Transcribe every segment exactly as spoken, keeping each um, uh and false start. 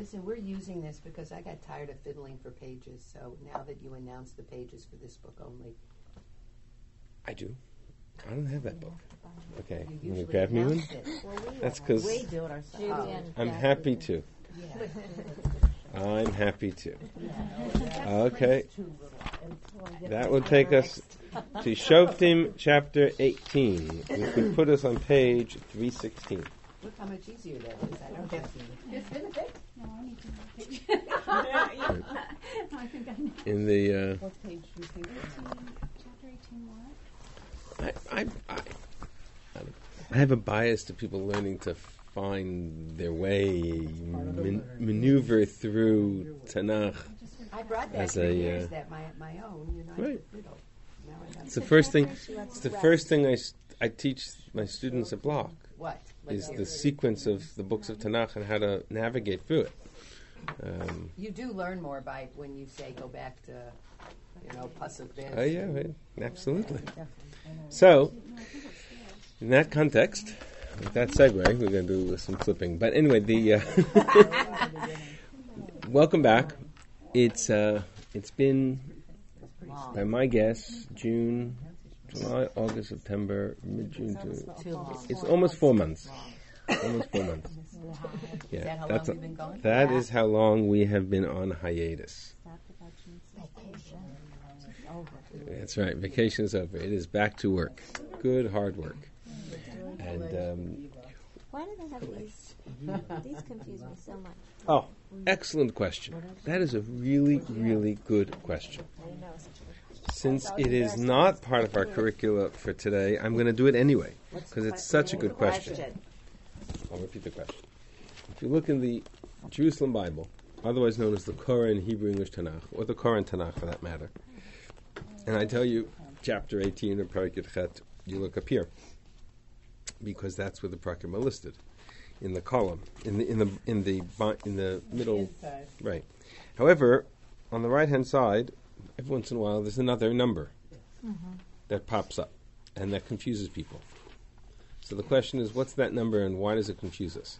Listen, we're using this because I got tired of fiddling for pages, so now that you announced the pages for this book only. I do. I don't have that book. Okay, You you want usually to grab me one? announce it. That's because We do it ourselves. I'm happy to. Yeah. I'm happy to. Okay. That will take us to Shoftim chapter eighteen, which would put us on page three sixteen. Look how much easier that is. I don't have to. It's been a bit. No, I need to know the page. I think I know. In the, uh, What page do you think? Chapter eighteen, what? I, I, I, I have a bias to people learning to find their way, man, maneuver through Tanakh. I brought that As for a, years, uh, that my my own, you know, I right. could fiddle. Now I have It's the first thing. It's the first thing I, s- I teach my students at Block what? Let's is hear the it. sequence of the books of Tanakh and how to navigate through it. Um, You do learn more by when you say go back to, you know, pasuk this. oh yeah, right. Absolutely. So, in that context, with that segue, we're going to do some flipping. But anyway, the uh, welcome back. It's uh, it's been, by my guess, June, July, August, September, mid-June. To, it's almost four months. Almost four months. Yeah, Is that how that's long a- we've been going? that is how long we have been on hiatus. That's right. Vacation is over. It is back to work. Good hard work. And um, Why do they have these? These confuse me so much. oh, excellent question. That is a really, really good question. Since it is not part of our curricula for today, I'm going to do it anyway because it's such a good question. I'll repeat the question. If you look in the Jerusalem Bible, otherwise known as the Korah in Hebrew English Tanakh, or the Korah in Tanakh for that matter, and I tell you, chapter eighteen of Perek Yud Chet, you look up here, because that's where the prakim are listed, in the column, in the in the in the bi- in the middle, right. However, on the right hand side, every once in a while, there's another number Mm-hmm. that pops up, and that confuses people. So the question is, what's that number, and why does it confuse us?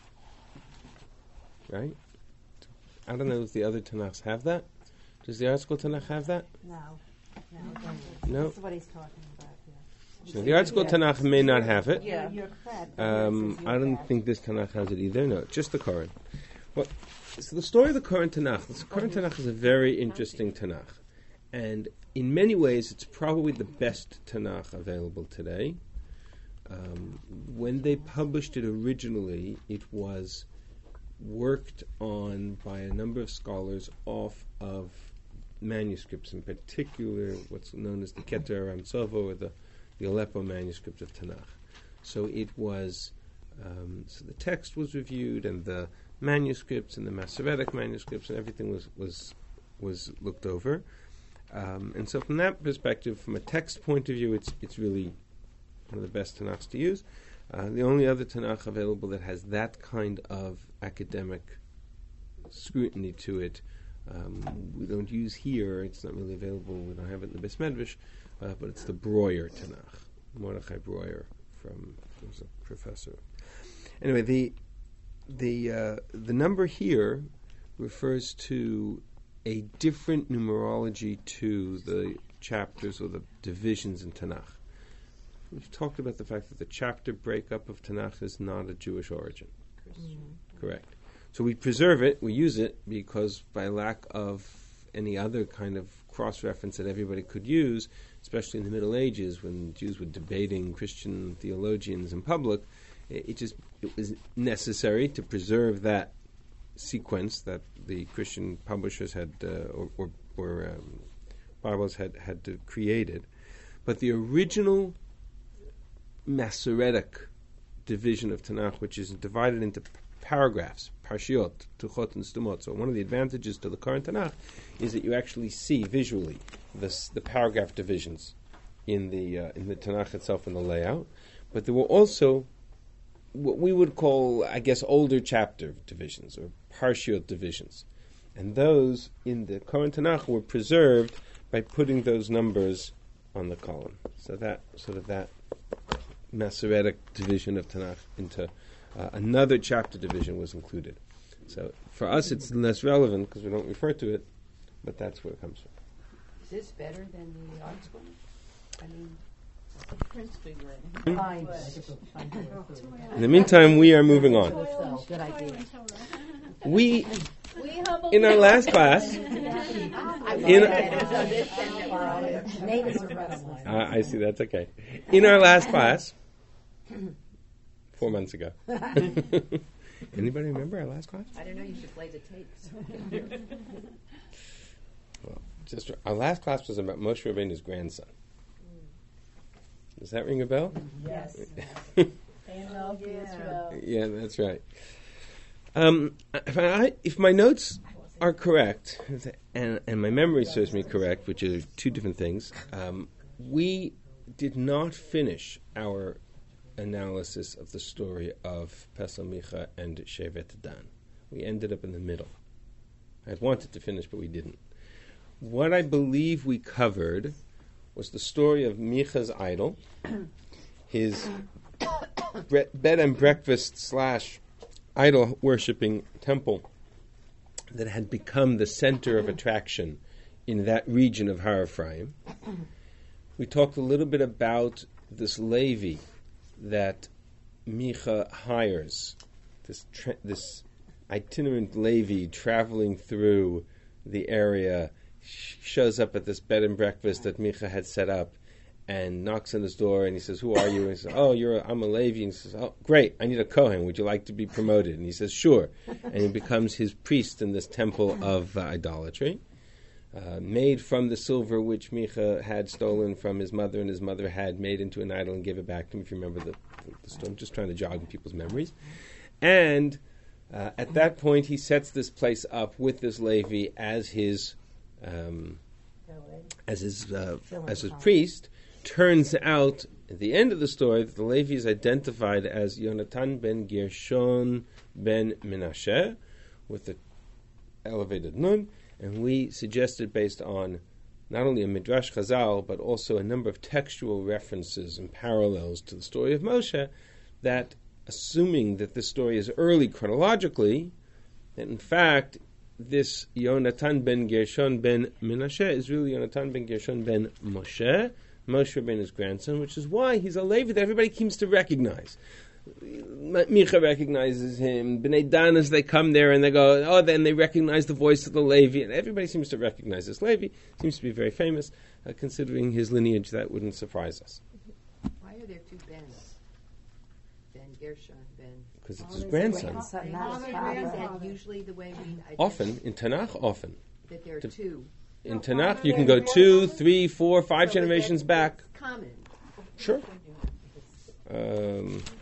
Right? I don't know if the other Tanakhs have that. Does the article Tanakh have that? No. No. No. That's what he's talking about, yeah. So the article Tanakh may not have it. Yeah. You're correct. Um, I don't think this Tanakh has it either. No, just the Koran. Well, so the story of the Koran Tanakh. The Koran Tanakh is a very interesting Tanakh, and in many ways, it's probably the best Tanakh available today. Um, when they published it originally, it was worked on by a number of scholars off of manuscripts, in particular what's known as the Keter Ramsovo, or the, the Aleppo manuscript of Tanakh. So it was, um, so the text was reviewed, and the manuscripts and the Masoretic manuscripts and everything was was was looked over. Um, and so from that perspective, from a text point of view, it's it's really one of the best Tanakhs to use. Uh, the only other Tanakh available that has that kind of academic scrutiny to it, um, we don't use here. It's not really available. We don't have it in the Beis Medrash, uh, but it's the Breuer Tanakh, Mordechai Breuer, from who's a professor. Anyway, the the uh, the number here refers to a different numerology to the chapters or the divisions in Tanakh. We've talked about the fact that the chapter breakup of Tanakh is not a Jewish origin. Mm-hmm. Correct. So we preserve it, we use it, because by lack of any other kind of cross-reference that everybody could use, especially in the Middle Ages when Jews were debating Christian theologians in public, it, it just it was necessary to preserve that sequence that the Christian publishers had, uh, or, or, or um, Bibles had, had uh, created. But the original Masoretic division of Tanakh, which is divided into p- paragraphs, parshiot, tuchot, and stumot. So one of the advantages to the current Tanakh is that you actually see visually this, the paragraph divisions in the uh, in the Tanakh itself in the layout. But there were also what we would call, I guess, older chapter divisions or parshiot divisions, and those in the current Tanakh were preserved by putting those numbers on the column. So that sort of that Masoretic division of Tanakh into uh, another chapter division was included. So for us, it's less relevant because we don't refer to it, but that's where it comes from. Is this better than the arts one? I mean, Prince figure. fine. In the meantime, we are moving on. So, good idea. We, We humble in our last class, I In- a- uh, I see, that's okay. In our last class, four months ago. Anybody remember our last class? I don't know, you should play the tapes. Well, just our last class was about Moshe Rabbeinu's grandson. Does that ring a bell? Yes. Yeah, that's right. Um, if, I, if my notes are correct, and, and my memory serves me correct, which are two different things, um, we did not finish our analysis of the story of Pesel Micha and Shevet Dan. We ended up in the middle. I had wanted to finish, but we didn't. What I believe we covered was the story of Micha's idol, his bre- bed and breakfast slash idol worshipping temple that had become the center of attraction in that region of Har Ephraim. We talked a little bit about this Levi that Micha hires, this tra- this itinerant Levi traveling through the area, sh- shows up at this bed and breakfast that Micha had set up and knocks on his door, and he says, "Who are you?" And he says, "Oh, you're a, I'm a Levi." And he says, "Oh, great, I need a Kohen. Would you like to be promoted?" And he says, "Sure." And he becomes his priest in this temple of uh, idolatry, uh, made from the silver which Micha had stolen from his mother, and his mother had made into an idol and gave it back to him, if you remember the, the, the story. I'm just trying to jog in people's memories. And uh, at that point, he sets this place up with this Levi as his um, as his uh, as his priest. Turns out, at the end of the story, that the Levi is identified as Yonatan ben Gershon ben Menashe, with the elevated nun, and we suggested, based on not only a Midrash Chazal, but also a number of textual references and parallels to the story of Moshe, that assuming that this story is early chronologically, that in fact this Yonatan ben Gershon ben Menashe is really Yonatan ben Gershon ben Moshe, Moshe Rabbeinu's grandson, which is why he's a Levi that everybody seems to recognize. Micha recognizes him. Bnei Dan, as they come there and they go, oh, then they recognize the voice of the Levi, and everybody seems to recognize this Levi. Seems to be very famous. Uh, considering his lineage, that wouldn't surprise us. Why are there two Bens? Ben Gershon, Ben. Because it's his grandson. Is that usually the way we identify Often, in Tanakh, often. that there are To- two? In Tanakh, you can go two, three, four, five So generations that's- back. that's common. Sure. Um,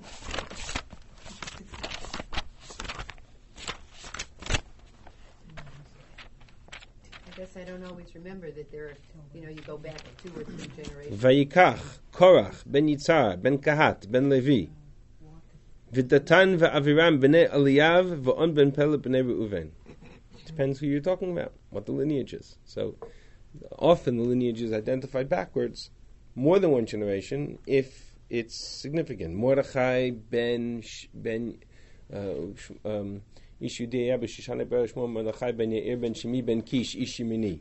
I guess I don't always remember that there are, you know, you go back two or three generations. Vayikach, Korach, Ben Yitzhar, Ben Kahat, Ben Levi. V'datan v'aviram b'nei Eliyav, v'on ben Pele b'nei Reuven. Depends who you're talking about, what the lineage is. So often the lineage is identified backwards, more than one generation, if it's significant. Mordechai ben Sh- ben uh, sh- um, Ish Yudea b'Shishane Bereshmo Mordechai ben Yair ben Shimi ben Kish Ish Yemini.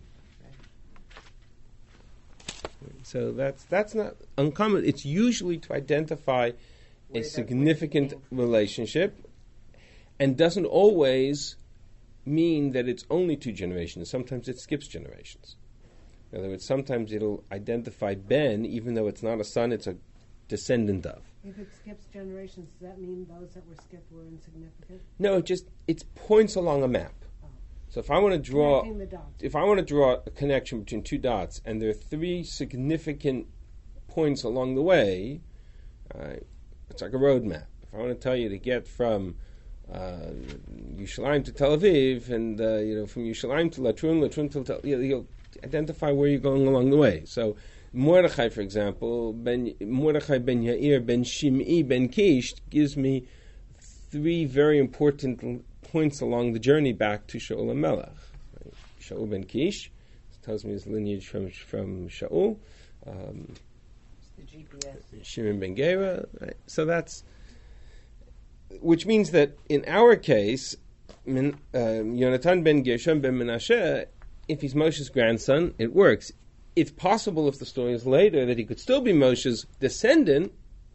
So that's that's not uncommon. It's usually to identify Where a that significant came relationship, and doesn't always mean that it's only two generations. Sometimes it skips generations. In other words, sometimes it'll identify Ben, even though it's not a son, it's a descendant of. If it skips generations, does that mean those that were skipped were insignificant? No, it just it's points along a map. So if I want to draw, Connecting the dots. if I want to draw a connection between two dots, and there are three significant points along the way, uh, it's like a road map. If I want to tell you to get from uh, Yerushalayim to Tel Aviv, and uh, you know from Yerushalayim to Latrun, Latrun to Tel, you know, you'll identify where you're going along the way. So Mordechai, for example, ben Mordechai ben Yair ben Shim'i ben Kish gives me three very important l- points along the journey back to Shaul HaMelech. Right? Shaul ben Kish tells me his lineage from from Shaul. Um, The G P S. Shimon ben Gera. Right? So that's, which means that in our case, Min, uh, Yonatan ben Gershom ben Menashe, if he's Moshe's grandson, it works. It's possible if the story is later that he could still be Moshe's descendant,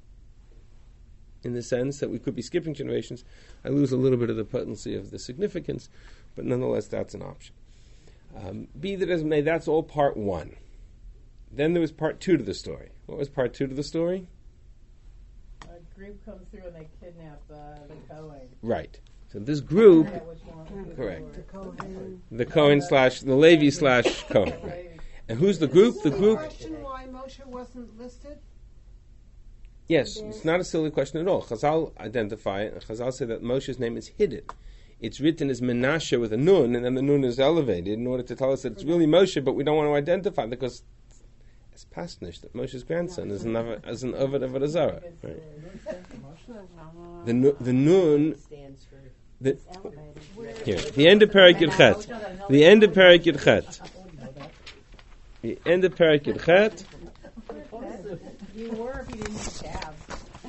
in the sense that we could be skipping generations. I lose a little bit of the potency of the significance, but nonetheless that's an option. Um, be that as it may, that's all part one. Then there was part two to the story. What was part two to the story? A group comes through and they kidnap uh, the Kohen. Right. So this group, Yeah, which one? correct, The Kohen. the Cohen slash, the Levi slash Cohen. Right. And who's the group? The Silly group, question why Moshe wasn't listed? yes, it's not a silly question at all. Chazal identify it, and Chazal say that Moshe's name is hidden. It's written as Menashe with a nun, and then the nun is elevated in order to tell us that it's really Moshe, but we don't want to identify it because it's pastnish that Moshe's grandson is an Ava- as an Ovid of Azara. Right. The, nu- the nun, Stands for the, here, the end of Perek Yud Chet. The end of Perek Yud Chet. The end of Perek Yud Chet. You were if you didn't have calves.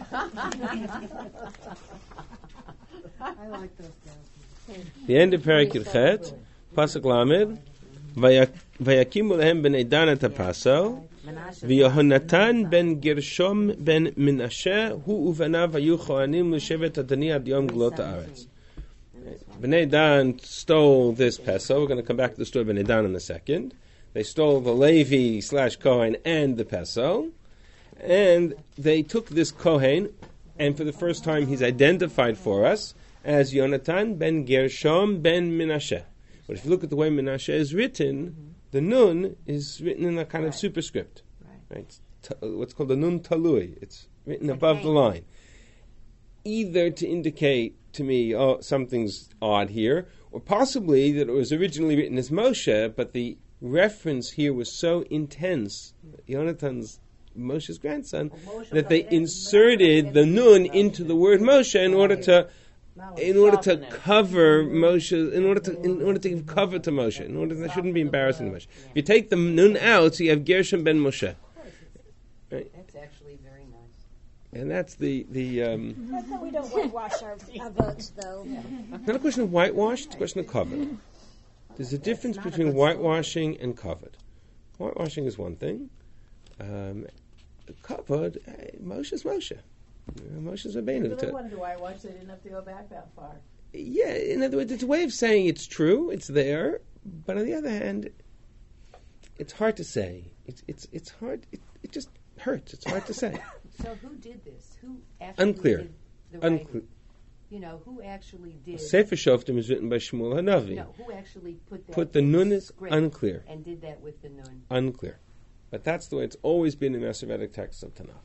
I like those guys. The end of Perek Yud Chet. Pasuk Lamed. Vayakimu lehem b'nei Dan et hapaso. V'Yehonatan ben Gershom ben Menashe hu uvanav hayu chohanim l'shevet Adoni ad yom glot haaretz. Bnei Dan stole this Peso. We're going to come back to the story of Bnei Dan in a second. They stole the Levi slash Kohen and the Peso. And they took this Kohen, and for the first time he's identified for us as Yonatan ben Gershom ben Menashe. But if you look at the way Menashe is written, the nun is written in a kind of Right. superscript. right. Right? It's t- what's called a nun talui. It's written Like above an the line. Either to indicate to me, oh, something's odd here, or possibly that it was originally written as Moshe, but the reference here was so intense, Yonatan's Moshe's grandson, that they inserted the nun into the word Moshe in order to in order to cover Moshe, in order to in order to give cover to Moshe, in order that shouldn't be embarrassing to Moshe. If you take the nun out, so you have Gershom ben Moshe, That's actually very nice. and that's the the. Um, That's how we don't whitewash our, our votes, though. It's not a question of whitewash, it's a question of covered. There's a difference between whitewashing and covered. Whitewashing is one thing. Um, covered, hey, Moshe's Moshe. You know, Moshe's Rabbeinu. They wanted to whitewash, they didn't have to go back that far. Yeah, in other words, it's a way of saying it's true, it's there, but on the other hand, it's hard to say. It's it's it's hard, it, it just hurts. It's hard to say. So who did this? Who actually Unclear. did the writing? Unclear. You know, who actually did... Sefer Shoftim is written by Shmuel Hanavi. No, who actually put that Put the in nun is script unclear. and did that with the nun? Unclear. But that's the way it's always been in Masoretic texts of Tanakh.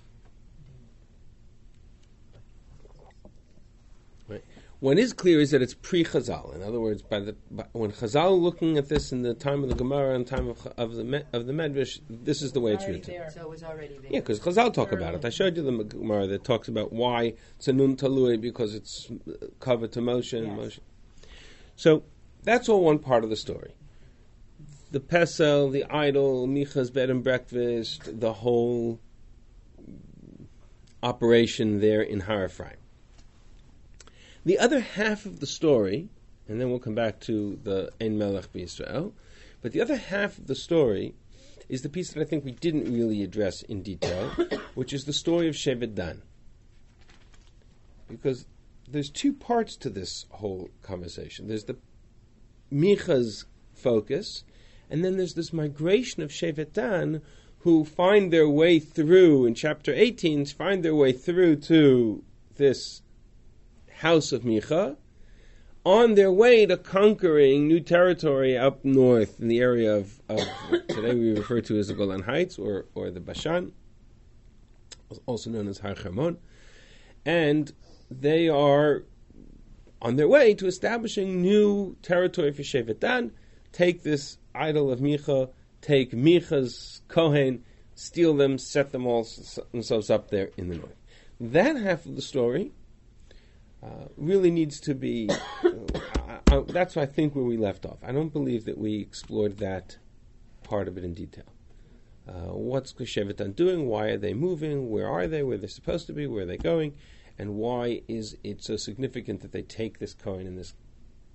Right. What is clear is that it's pre-Chazal. In other words, by the by, when Chazal looking at this in the time of the Gemara and time of, of the Me- of the Medrash, this is the way it's Already written. there. So it was already there. Yeah, because Chazal talk about it. I showed you the Gemara that talks about why it's a nun talui, because it's uh, covered to Moshe and Yes. Moshe. So that's all one part of the story. The pesel, the idol, Micha's bed and breakfast, the whole operation there in Har Ephraim. The other half of the story, and then we'll come back to the Ein Melech B'Yisrael, but the other half of the story is the piece that I think we didn't really address in detail, which is the story of Shevet Dan. Because there's two parts to this whole conversation. There's the Micha's focus, and then there's this migration of Shevet Dan, who find their way through, in chapter eighteen, find their way through to this house of Micha, on their way to conquering new territory up north in the area of, of today we refer to as the Golan Heights, or, or the Bashan, also known as Har Hermon, and they are on their way to establishing new territory for Shevet Dan, take this idol of Micha, take Micha's Kohen, steal them, set them all s- themselves up there in the north. That half of the story uh, really needs to be, uh, I, I, that's I think where we left off. I don't believe that we explored that part of it in detail. Uh, what's Shevet Dan doing? Why are they moving? Where are they? Where they're supposed to be? Where are they going? And why is it so significant that they take this Kohen and this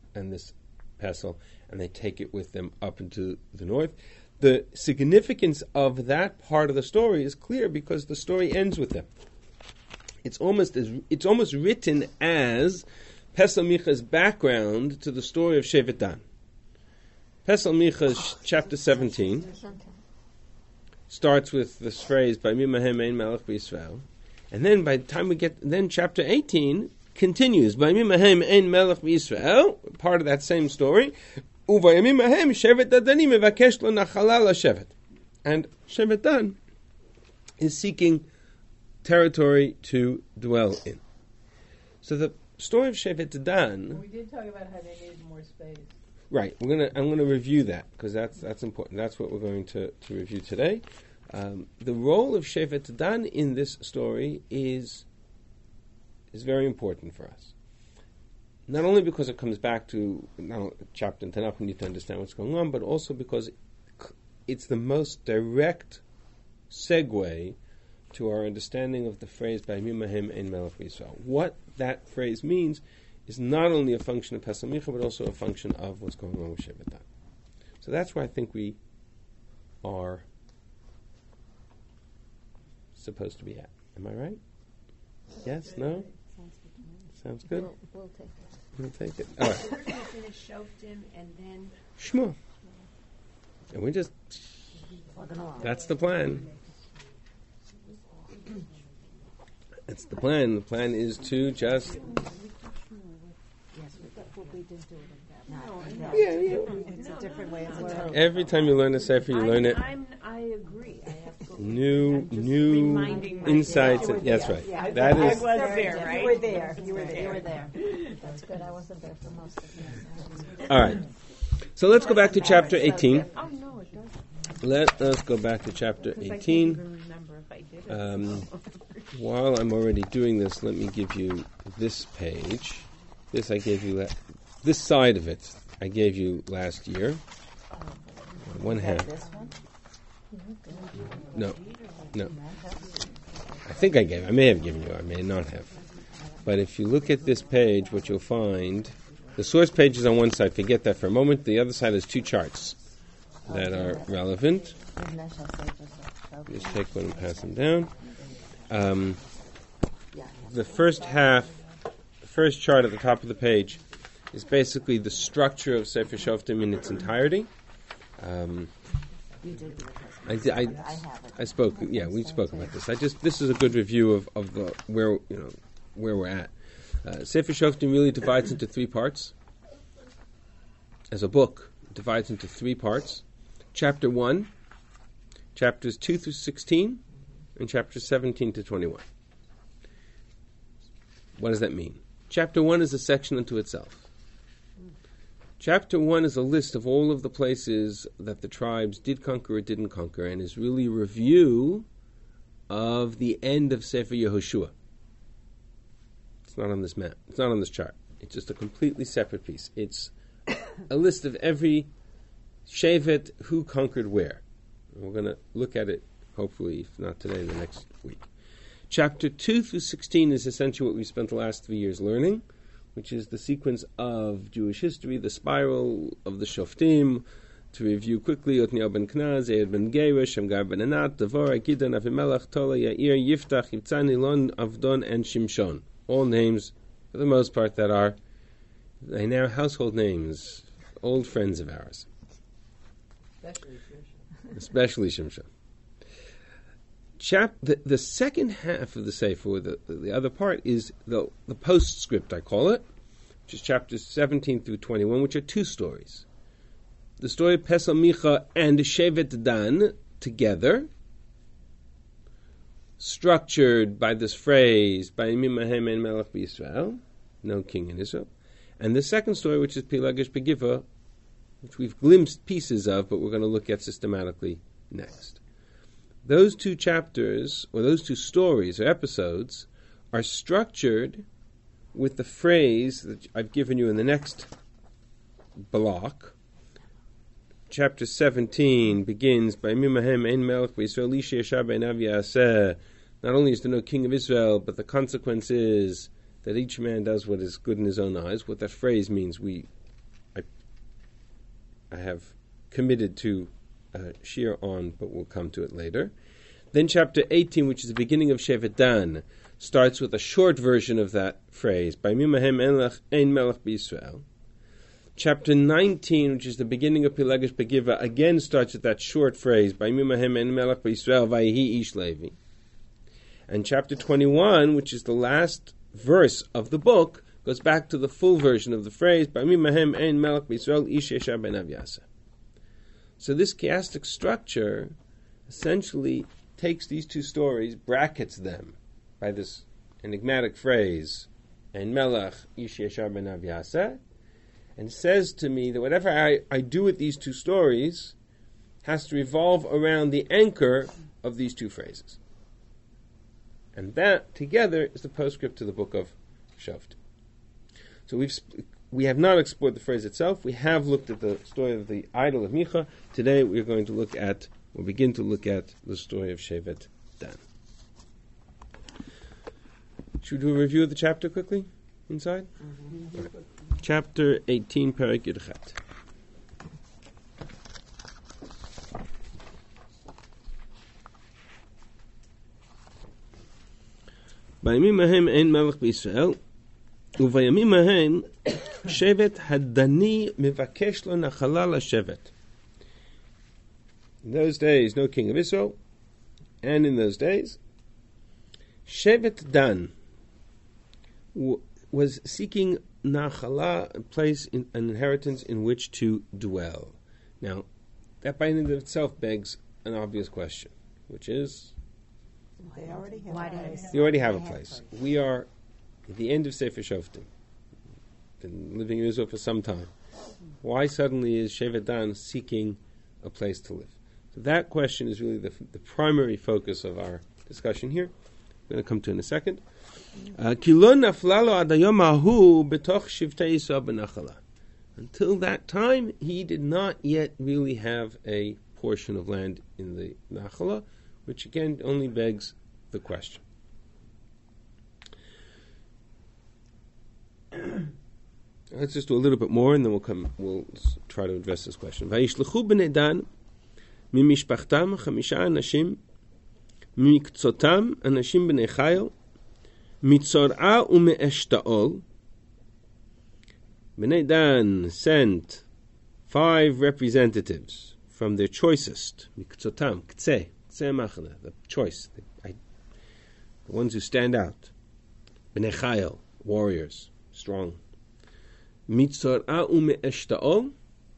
and this pestle, and they take it with them up into the north. The significance of that part of the story is clear because the story ends with them. It's almost as it's almost written as Pesel Micha's background to the story of Shevet Dan. Pesel Micha, chapter seventeen, starts with this phrase, "By Mimahem Ein Melech B'Yisrael," and then by the time we get, then chapter eighteen continues, "By Mimahem Ein Melech B'Yisrael," part of that same story. "Uvayimim Ahem Shevet Dadani Mevakesh Lo Nachala LaShevet," and Shevet Dan is seeking territory to dwell in. So the story of Shevet Dan. We did talk about how they needed more space. Right. We're gonna. I'm gonna review that because that's that's important. That's what we're going to, to review today. Um, the role of Shevet Dan in this story is is very important for us. Not only because it comes back to not only a chapter in Tanakh, we need to understand what's going on, but also because it's the most direct segue to our understanding of the phrase "By Mimahem Ein Melech B'Yisrael." What that phrase means is not only a function of Pesel Micha, but also a function of what's going on with Shevet Dan. So that's where I think we are supposed to be at. Am I right? Yes? No? Sounds good? We'll, we'll take it. We'll take it. All right. First we finish Shoftim and then Shmuel. And we just... That's the plan. That's the plan. The plan is to just... Yeah, yeah. It's a different way of learning. Every time you learn a sefer, you learn it. I'm, I agree. I have to New, new reminding insights. myself. And, that's right. Yeah, that I is. was there, right? You were there. You were there. You were there. That's good. I wasn't there for most of it. All right. So let's go back to chapter eighteen. Oh no, it doesn't. Let us go back to chapter eighteen. Remember if I did it. Um, while I'm already doing this, let me give you this page. This I gave you. La- this side of it I gave you last year. One half. No, no. I think I gave. I may have given you. I may not have. But if you look at this page, what you'll find, the source page is on one side. Forget that for a moment. The other side has two charts that are relevant. Just take one and pass them down. Um, the first half, the first chart at the top of the page, is basically the structure of Sefer Shoftim in its entirety. Um, I, I, I, I spoke. Yeah, we spoke about this. I just this is a good review of, of the where you know where we're at. Uh, Sefer Shoftim really divides into three parts. As a book, it divides into three parts. Chapter one, chapters two through sixteen, and chapters seventeen to twenty-one. What does that mean? Chapter one is a section unto itself. Chapter one is a list of all of the places that the tribes did conquer or didn't conquer, and is really a review of the end of Sefer Yehoshua. It's not on this map. It's not on this chart. It's just a completely separate piece. It's a list of every shevet who conquered where. And we're going to look at it, hopefully, if not today, the next week. Chapter two through sixteen is essentially what we spent the last three years learning, which is the sequence of Jewish history, the spiral of the Shoftim. To review quickly, Otniel ben Knaz, Eid ben Geira, Shamgar ben Anat, Devorah, Gideon, Avimelech, Tola, Yair, Yiftach, Yitzan, Elon, Avdon, and Shimshon. All names, for the most part, that are they now household names, old friends of ours. Especially Shimshon. Especially Shimshon. Chap, the, the second half of the Sefer, the, the other part, is the, the postscript, I call it, which is chapters seventeen through twenty-one, which are two stories. The story of Pesel Micha and Shevet Dan together, structured by this phrase, by Mimahem Ein Melech B'Yisrael, no king in Israel, and the second story, which is Pilagish Begiva, which we've glimpsed pieces of, but we're going to look at systematically next. Those two chapters, or those two stories or episodes, are structured with the phrase that I've given you in the next block. Chapter seventeen begins by Mimahem Ein Melech B'Yisrael Isha Yashar Be'einav Ya'aseh. Not only is there no king of Israel, but the consequence is that each man does what is good in his own eyes. What that phrase means, we I have committed to uh, share on, but we'll come to it later. Then chapter eighteen, which is the beginning of Shevet Dan, starts with a short version of that phrase, Bayimim hahem ein melech b'Yisrael. Chapter nineteen, which is the beginning of Pilegesh Begiva, again starts with that short phrase, Bayimim hahem ein melech b'Yisrael vayihi ish Levi. And chapter twenty-one, which is the last verse of the book, goes back to the full version of the phrase, Bayimim hahem ein melech b'Yisrael ish yeshar ben Avyasa. So this chiastic structure essentially takes these two stories, brackets them by this enigmatic phrase, Ein Melech Ish Yeshar Ben Avyasa, and says to me that whatever I, I do with these two stories has to revolve around the anchor of these two phrases. And that, together, is the postscript to the book of Shavt. So we've sp- we have not explored the phrase itself. We have looked at the story of the idol of Micha. Today we're going to look at, we'll begin to look at the story of Shevet Dan. Should we do a review of the chapter quickly inside? Mm-hmm. Right. Chapter eighteen, Perek Yudchet. Bayimim hahem ein melech b'Yisrael, uvayamim hahem Shevet Hadani Mivakesh Lo Nachala LaShevet. In those days, no king of Israel, and in those days, Shevet Dan w- was seeking Nachala, a place, in, an inheritance in which to dwell. Now, that by and of itself begs an obvious question, which is, They already have Why a do they place. have- you already have a They have place. place. We are at the end of Sefer Shoftim. Been living in Israel for some time. Why suddenly is Shevet Dan seeking a place to live? So that question is really the, the primary focus of our discussion here. I'm going to come to it in a second. Until that time, he did not yet really have a portion of land in the Nachala, which again only begs the question. Let's just do a little bit more, and then we'll come. We'll try to address this question. Vayishlechu bnei Dan mimishpachtam chamisha anashim miktzotam anashim bnei Chayil mitzorah umeeshtaol. Bnei Dan sent five representatives from their choicest miktzotam ktseh ktseh machana, the choice, the, I, the ones who stand out. Bnei Chayil, warriors, strong. Mitzorah umeeshtaol,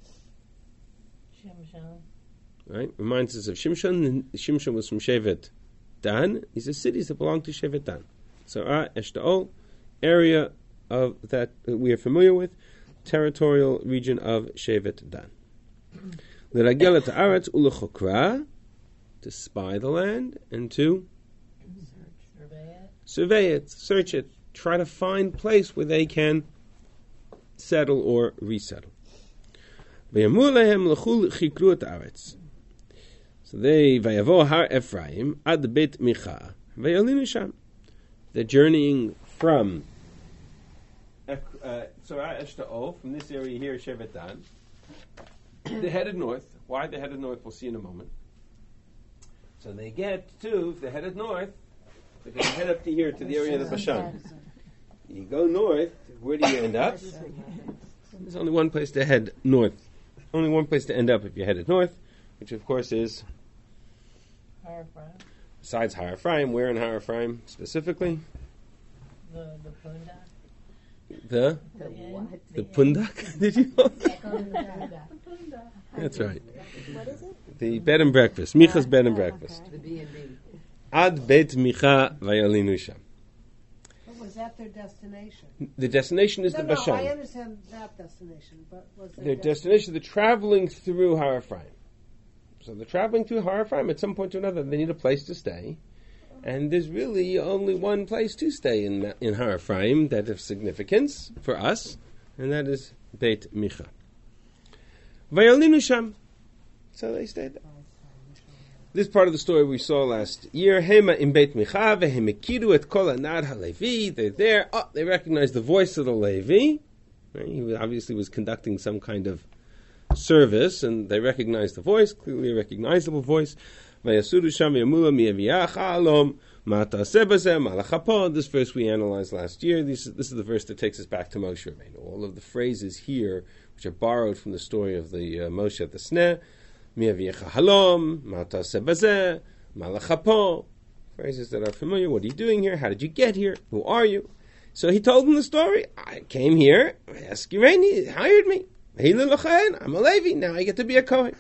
Shimshon. right? Reminds us of Shimshon. Shimshon was from Shevet Dan. These are cities that belong to Shevet Dan. Mitzorah, Eshtaol, area of that we are familiar with, territorial region of Shevet Dan. L'ragel et haaretz u'lechokra, to spy the land and to Survey it. survey it, search it, try to find place where they can settle or resettle. V'yamur lehem l'chu chikru et haaretz. So they vayavo har Ephraim ad Beit Micha vayalinu sham. They're journeying from uh, Tzorah Eshtaol, from this area here, Shevet Dan. They headed north. Why they headed north, we'll see in a moment. So they get to, if they headed north, they're going to head up to here, to the area of the Bashan. You go north, where do you end up? There's only one place to head north. Only one place to end up if you're headed north, which of course is, Har Ephraim. besides Har Ephraim, where in Har Ephraim specifically? The the Pundak. The The inn. the Pundak? Did you? The Pundak. That's right. What is it? The bed and breakfast. Micha's bed and Oh, breakfast. The B and B. Ad Beit Micha vayalinu sham. But was that their destination? The destination is no, the no, Bashan. I understand that destination, but was Their destination, they're traveling through Har Ephraim. So they're traveling through Har Ephraim. At some point or another, they need a place to stay. And there's really only one place to stay in in Har Ephraim that of significance for us, and that is Beit Micha. Vayalinu sham. So they stayed there. This part of the story we saw last year. Hema in Beit Micha vehemekidu et kol anad halevi. They're there. Oh, they recognize the voice of the Levi. Right? He obviously was conducting some kind of service, and they recognized the voice, clearly a recognizable voice. This verse we analyzed last year. This is, this is the verse that takes us back to Moshe Rabbeinu. All of the phrases here, which are borrowed from the story of the uh, Moshe at the Sneh, phrases that are familiar. What are you doing here? How did you get here? Who are you? So he told them the story. I came here. Eskireni hired me. I'm a Levi. Now I get to be a Kohen.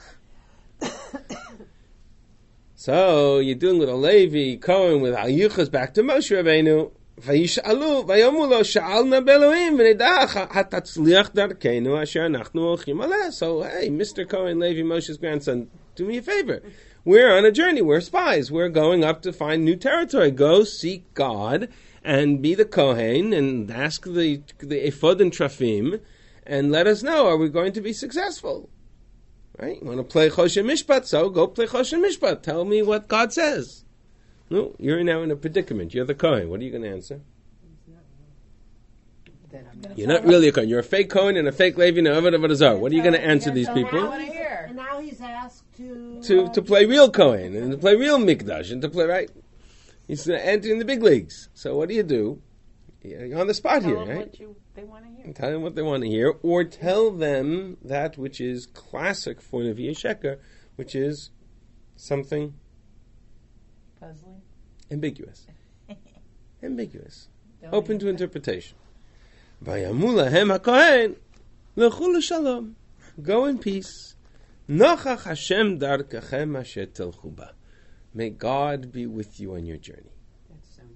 So you're dealing with a Levi Kohen with Hayuchas back to Moshe Rabbeinu. Vayishalu vayomu lo sha'alna beloim v'nedach hatatzliach darkeinu asher anachnu olchim aleh. So hey, Mister Cohen, Levi, Moshe's grandson, do me a favor. We're on a journey. We're spies. We're going up to find new territory. Go seek God and be the Kohen and ask the the ephod and trafim and let us know, are we going to be successful? Right? You want to play Choshen Mishpat, so go play Choshen Mishpat. Tell me what God says. No, you're now in a predicament. You're the Kohen. What are you going to answer? That I'm not You're not really a Kohen. You're a fake Kohen and a fake Levi and a Avad Avad Azar. What are you going to answer these Tell me what I people? want to hear. And now he's asked to To uh, to play real Kohen and to play real Mikdash and to play, right? He's uh, entering the big leagues. So what do you do? You're on the spot here, Tell them right? what you, they want to hear. Tell them what they want to hear, or tell them that which is classic for Nevi'ah Sheker, which is something Puzzling. ambiguous. Ambiguous. Don't Open to even- interpretation. Vayamu lahem hakohen lechu l'shalom. Go in peace. Nochach Hashem darkachem asher telchu ba. May God be with you on your journey. That's so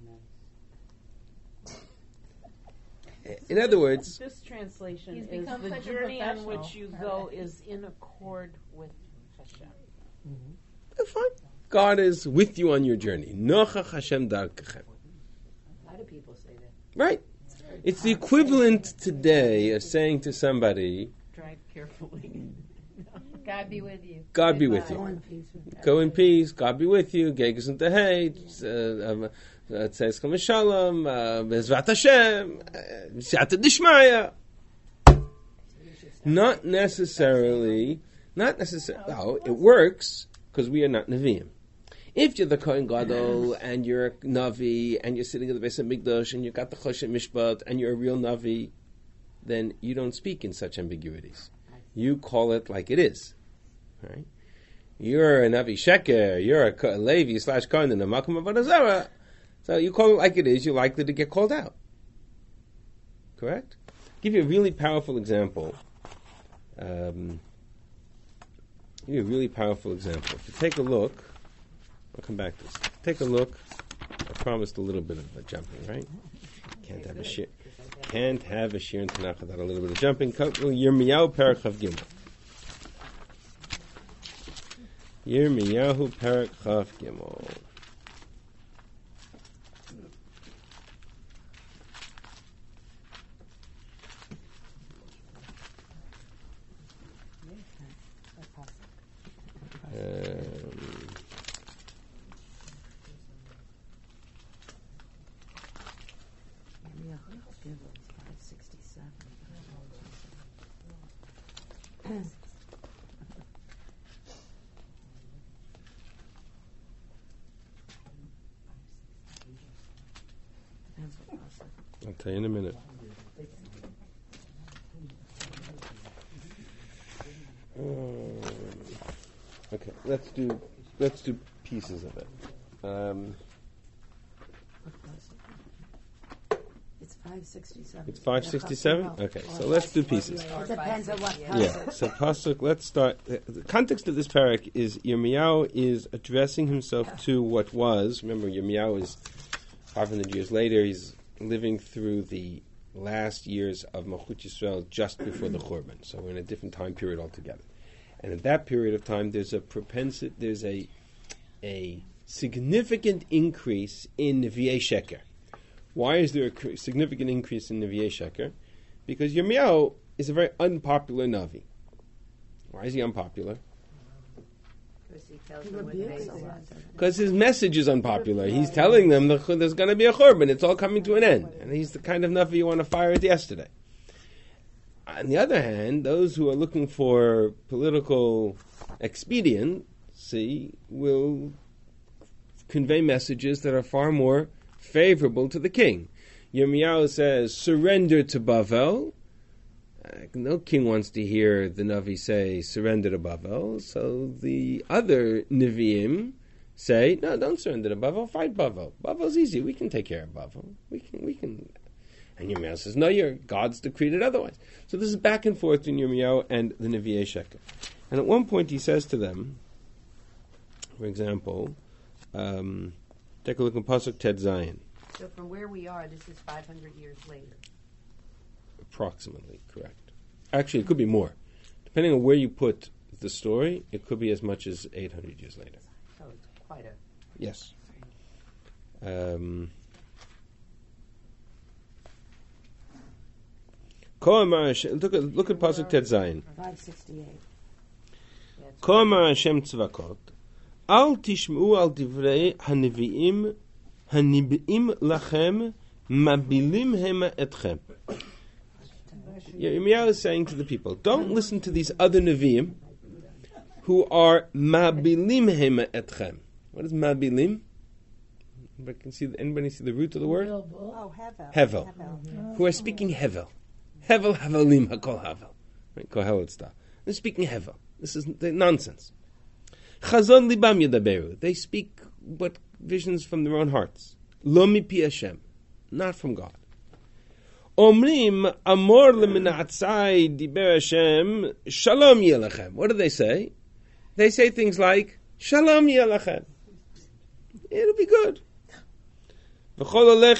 nice. In other words, This translation He's is become the such a journey on professional. which you go is in accord with Hashem. fine. God is with you on your journey. Nochach Hashem darkachem. A lot of people say that. Right. It's the equivalent today of saying to somebody, Drive carefully. God be with you. God be with Go you. in peace. Go in peace. God be with you. Gegas und Tehei. Tzeiz Chom Shalom. Bezvat Hashem. Siyata Dishmaya. Not necessarily, not necessarily, no, it works because we are not Nevi'im. If you're the Kohen Gadol and you're a Navi and you're sitting in the Beis HaMikdash and you got the Choshen Mishpat and you're a real Navi, then you don't speak in such ambiguities. You call it like it is. Right? You're a Navi Sheker, you're a Ko- Levi slash Kohen in the Makom Avodah Zarah, so you call it like it is, you're likely to get called out. Correct? I'll give you a really powerful example. Um, I'll give you a really powerful example. If you take a look, I'll come back to this. Take a look. I promised a little bit of a jumping, right? Can't have a shir. Can't have a shir in Tanakh without a little bit of jumping. Yirmiyahu Perek Chav Gimel. Yirmiyahu Perek Chav Gimel. Um, five sixty-seven. I'll tell you in a minute. Um, okay, let's do let's do pieces of it. Um, It's five sixty-seven. it's five sixty-seven. Okay, so let's do pieces. It depends on what Yeah. pasuk. So pasuk. Let's start. The the context of this parak is Yirmiyahu is addressing himself to what was. Remember, Yirmiyahu is five hundred years later. He's living through the last years of Malchut Yisrael just before the Churban. So we're in a different time period altogether. And in that period of time, there's a propensity. There's a a significant increase in Nevi'ei Sheker. Why is there a cr- significant increase in Nevi'ei Sheker? Because Yirmiyahu is a very unpopular Navi. Why is he unpopular? Because he tells He them what rebukes they them. want. Because his message is unpopular. He's telling them that there's going to be a Churban. It's all coming to an end. And he's the kind of Navi you want to fire it yesterday. On the other hand, those who are looking for political expediency will convey messages that are far more favorable to the king. Yirmiyahu says, surrender to Bavel. Uh, no king wants to hear the Navi say, surrender to Bavel. So the other Nevi'im say, no, don't surrender to Bavel, fight Bavel. Bavel's easy, we can take care of Bavel. We can, we can. And Yirmiyahu says, no, your God's decreed it otherwise. So this is back and forth in Yirmiyahu and the Nevi'ei Sheker. And at one point he says to them, for example, um, take a look in Pasuk Ted Zion. So from where we are, this is five hundred years later. Approximately, correct. Actually, it could be more. Depending on where you put the story, it could be as much as eight hundred years later. So it's quite a... Yes. Um, look at look at Pasuk Tet Zayin. five sixty-eight. Ko amar Hashem tzvakot, al tishma'u al divrei hanevi'im hanibi'im lachem mabilim hema etchem. Yirmiyahu is saying to the people, don't listen to these other Nevi'im who are mabilim hema etchem. What is mabilim? Anybody can see, anybody see the root of the word? Oh, Hevel. Hevel. Hevel. Who are speaking Hevel. Hevel Havelim Hakol Havel. Right? Kohelet style. They're speaking Hevel. This is nonsense. Chazon libam yadaberu. They speak what visions from their own hearts. Lo mipi Hashem. Not from God. Omrim amor leminatzai diber Hashem shalom yelachem. What do they say? They say things like shalom yelachem. It'll be good. And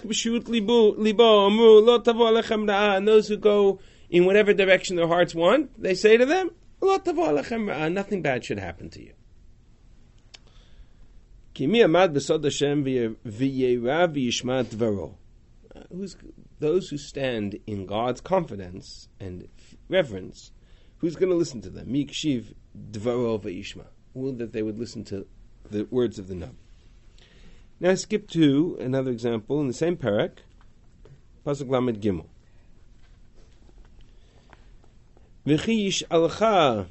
those who go in whatever direction their hearts want, they say to them, nothing bad should happen to you. Who's those who stand in God's confidence and reverence? Who's going to listen to them? Mikshiv dvaro v'yishma. That they would listen to the words of the Navi. Now skip to another example in the same parak, Pasuk Lamed Gimel. V'chi yish'alcha.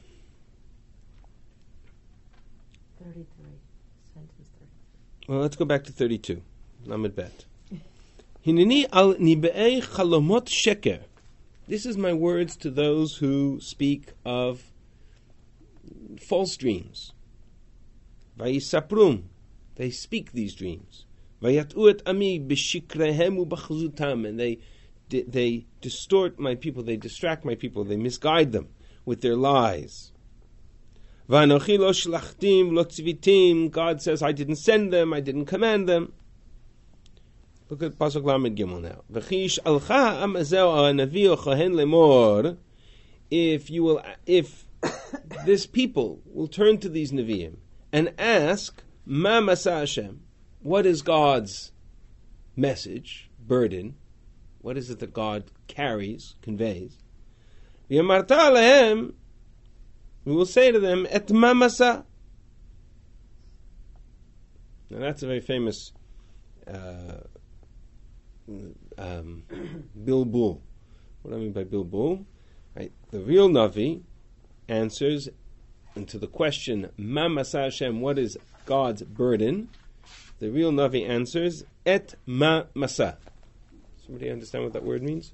thirty-three. Sentence thirty-three. Well, let's go back to thirty-two. Lamed Bet. Hineni al nibe'ei chalomot sheker. This is my words to those who speak of false dreams. Vayisaprum. They speak these dreams. Vayat'u et ami b'shikrehem u'b'chazutam. And they, they distort my people, they distract my people, they misguide them with their lies. V'anochi lo shlachtim lo tzvitim. God says, I didn't send them, I didn't command them. Look at Pasuk Lamed Gimel now. V'chish alcha amazeo ha'navi ochahen lemor. If you will, if this people will turn to these Nevi'im and ask, Ma Masa Hashem, what is God's message, burden? What is it that God carries, conveys? V'yamarta alehem, we will say to them, Et Ma Masa. Now that's a very famous uh, um, bilbul. What do I mean by bilbul? Right? The real Navi answers into the question, Ma Masa Hashem, what is God's burden? The real Navi answers, Et Ma Masa. Somebody understand what that word means?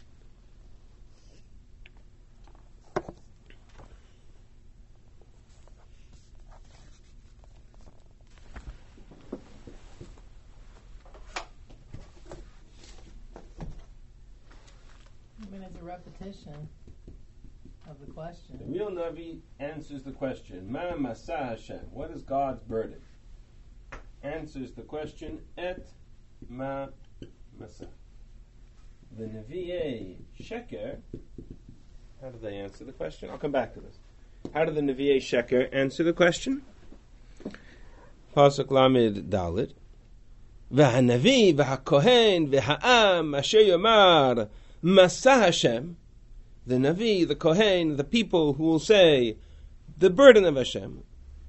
I mean, it's a repetition of the question. The real Navi answers the question, Ma Masa Hashem, what is God's burden? Answers the question, Et Ma Masa. The Nevi'ei Sheker, how do they answer the question? I'll come back to this. How do the Nevi'ei Sheker answer the question? Pasuk Lamed Dalet. V'hanavi v'hakohen v'ha'am asher yomar Masa Hashem. The Navi, the Kohen, the people who will say, the burden of Hashem.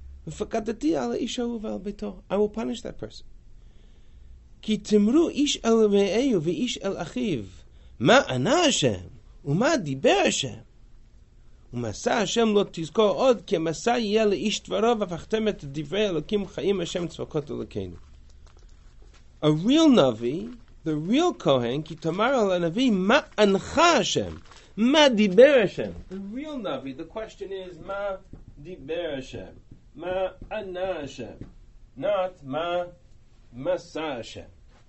I will punish that person. Ki timru ish el re'eyu v'ish el achiv. Ma ana Hashem. Uma diber Hashem. Umasa Hashem lo tizkor od ki masa yeh leish dvarav v'achtem et divrei Elokim chayim Hashem tzvakot Elokeinu. A real Navi, the real Kohen, ki tamar al Navi ma ancha Hashem, ma diber Hashem. The real Navi, the question is ma diber Hashem, ma ana Hashem, not ma masa Hashem.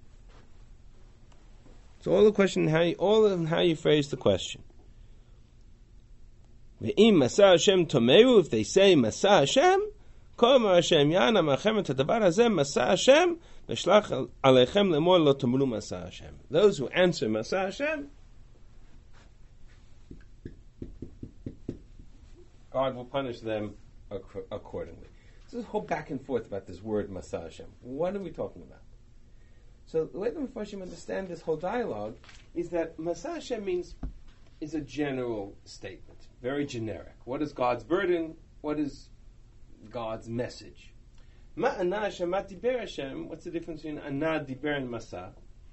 So all the question, how you, all in how you phrase the question. Ve'im masa Hashem tomeru, if they say masa Hashem, kol ma Hashem yana machem et hadavar hazeh masa Hashem, v'shlach aleichem lemor lo tomru masa Hashem. Those who answer masa Hashem, God will punish them ac- accordingly. So this whole back and forth about this word masa Hashem. What are we talking about? So the way the Mepharshim understand this whole dialogue is that Masa Hashem means is a general statement, very generic. What is God's burden? What is God's message? Ma'ana Hashem, ma diber Hashem. What's the difference between ana, diber, and masa?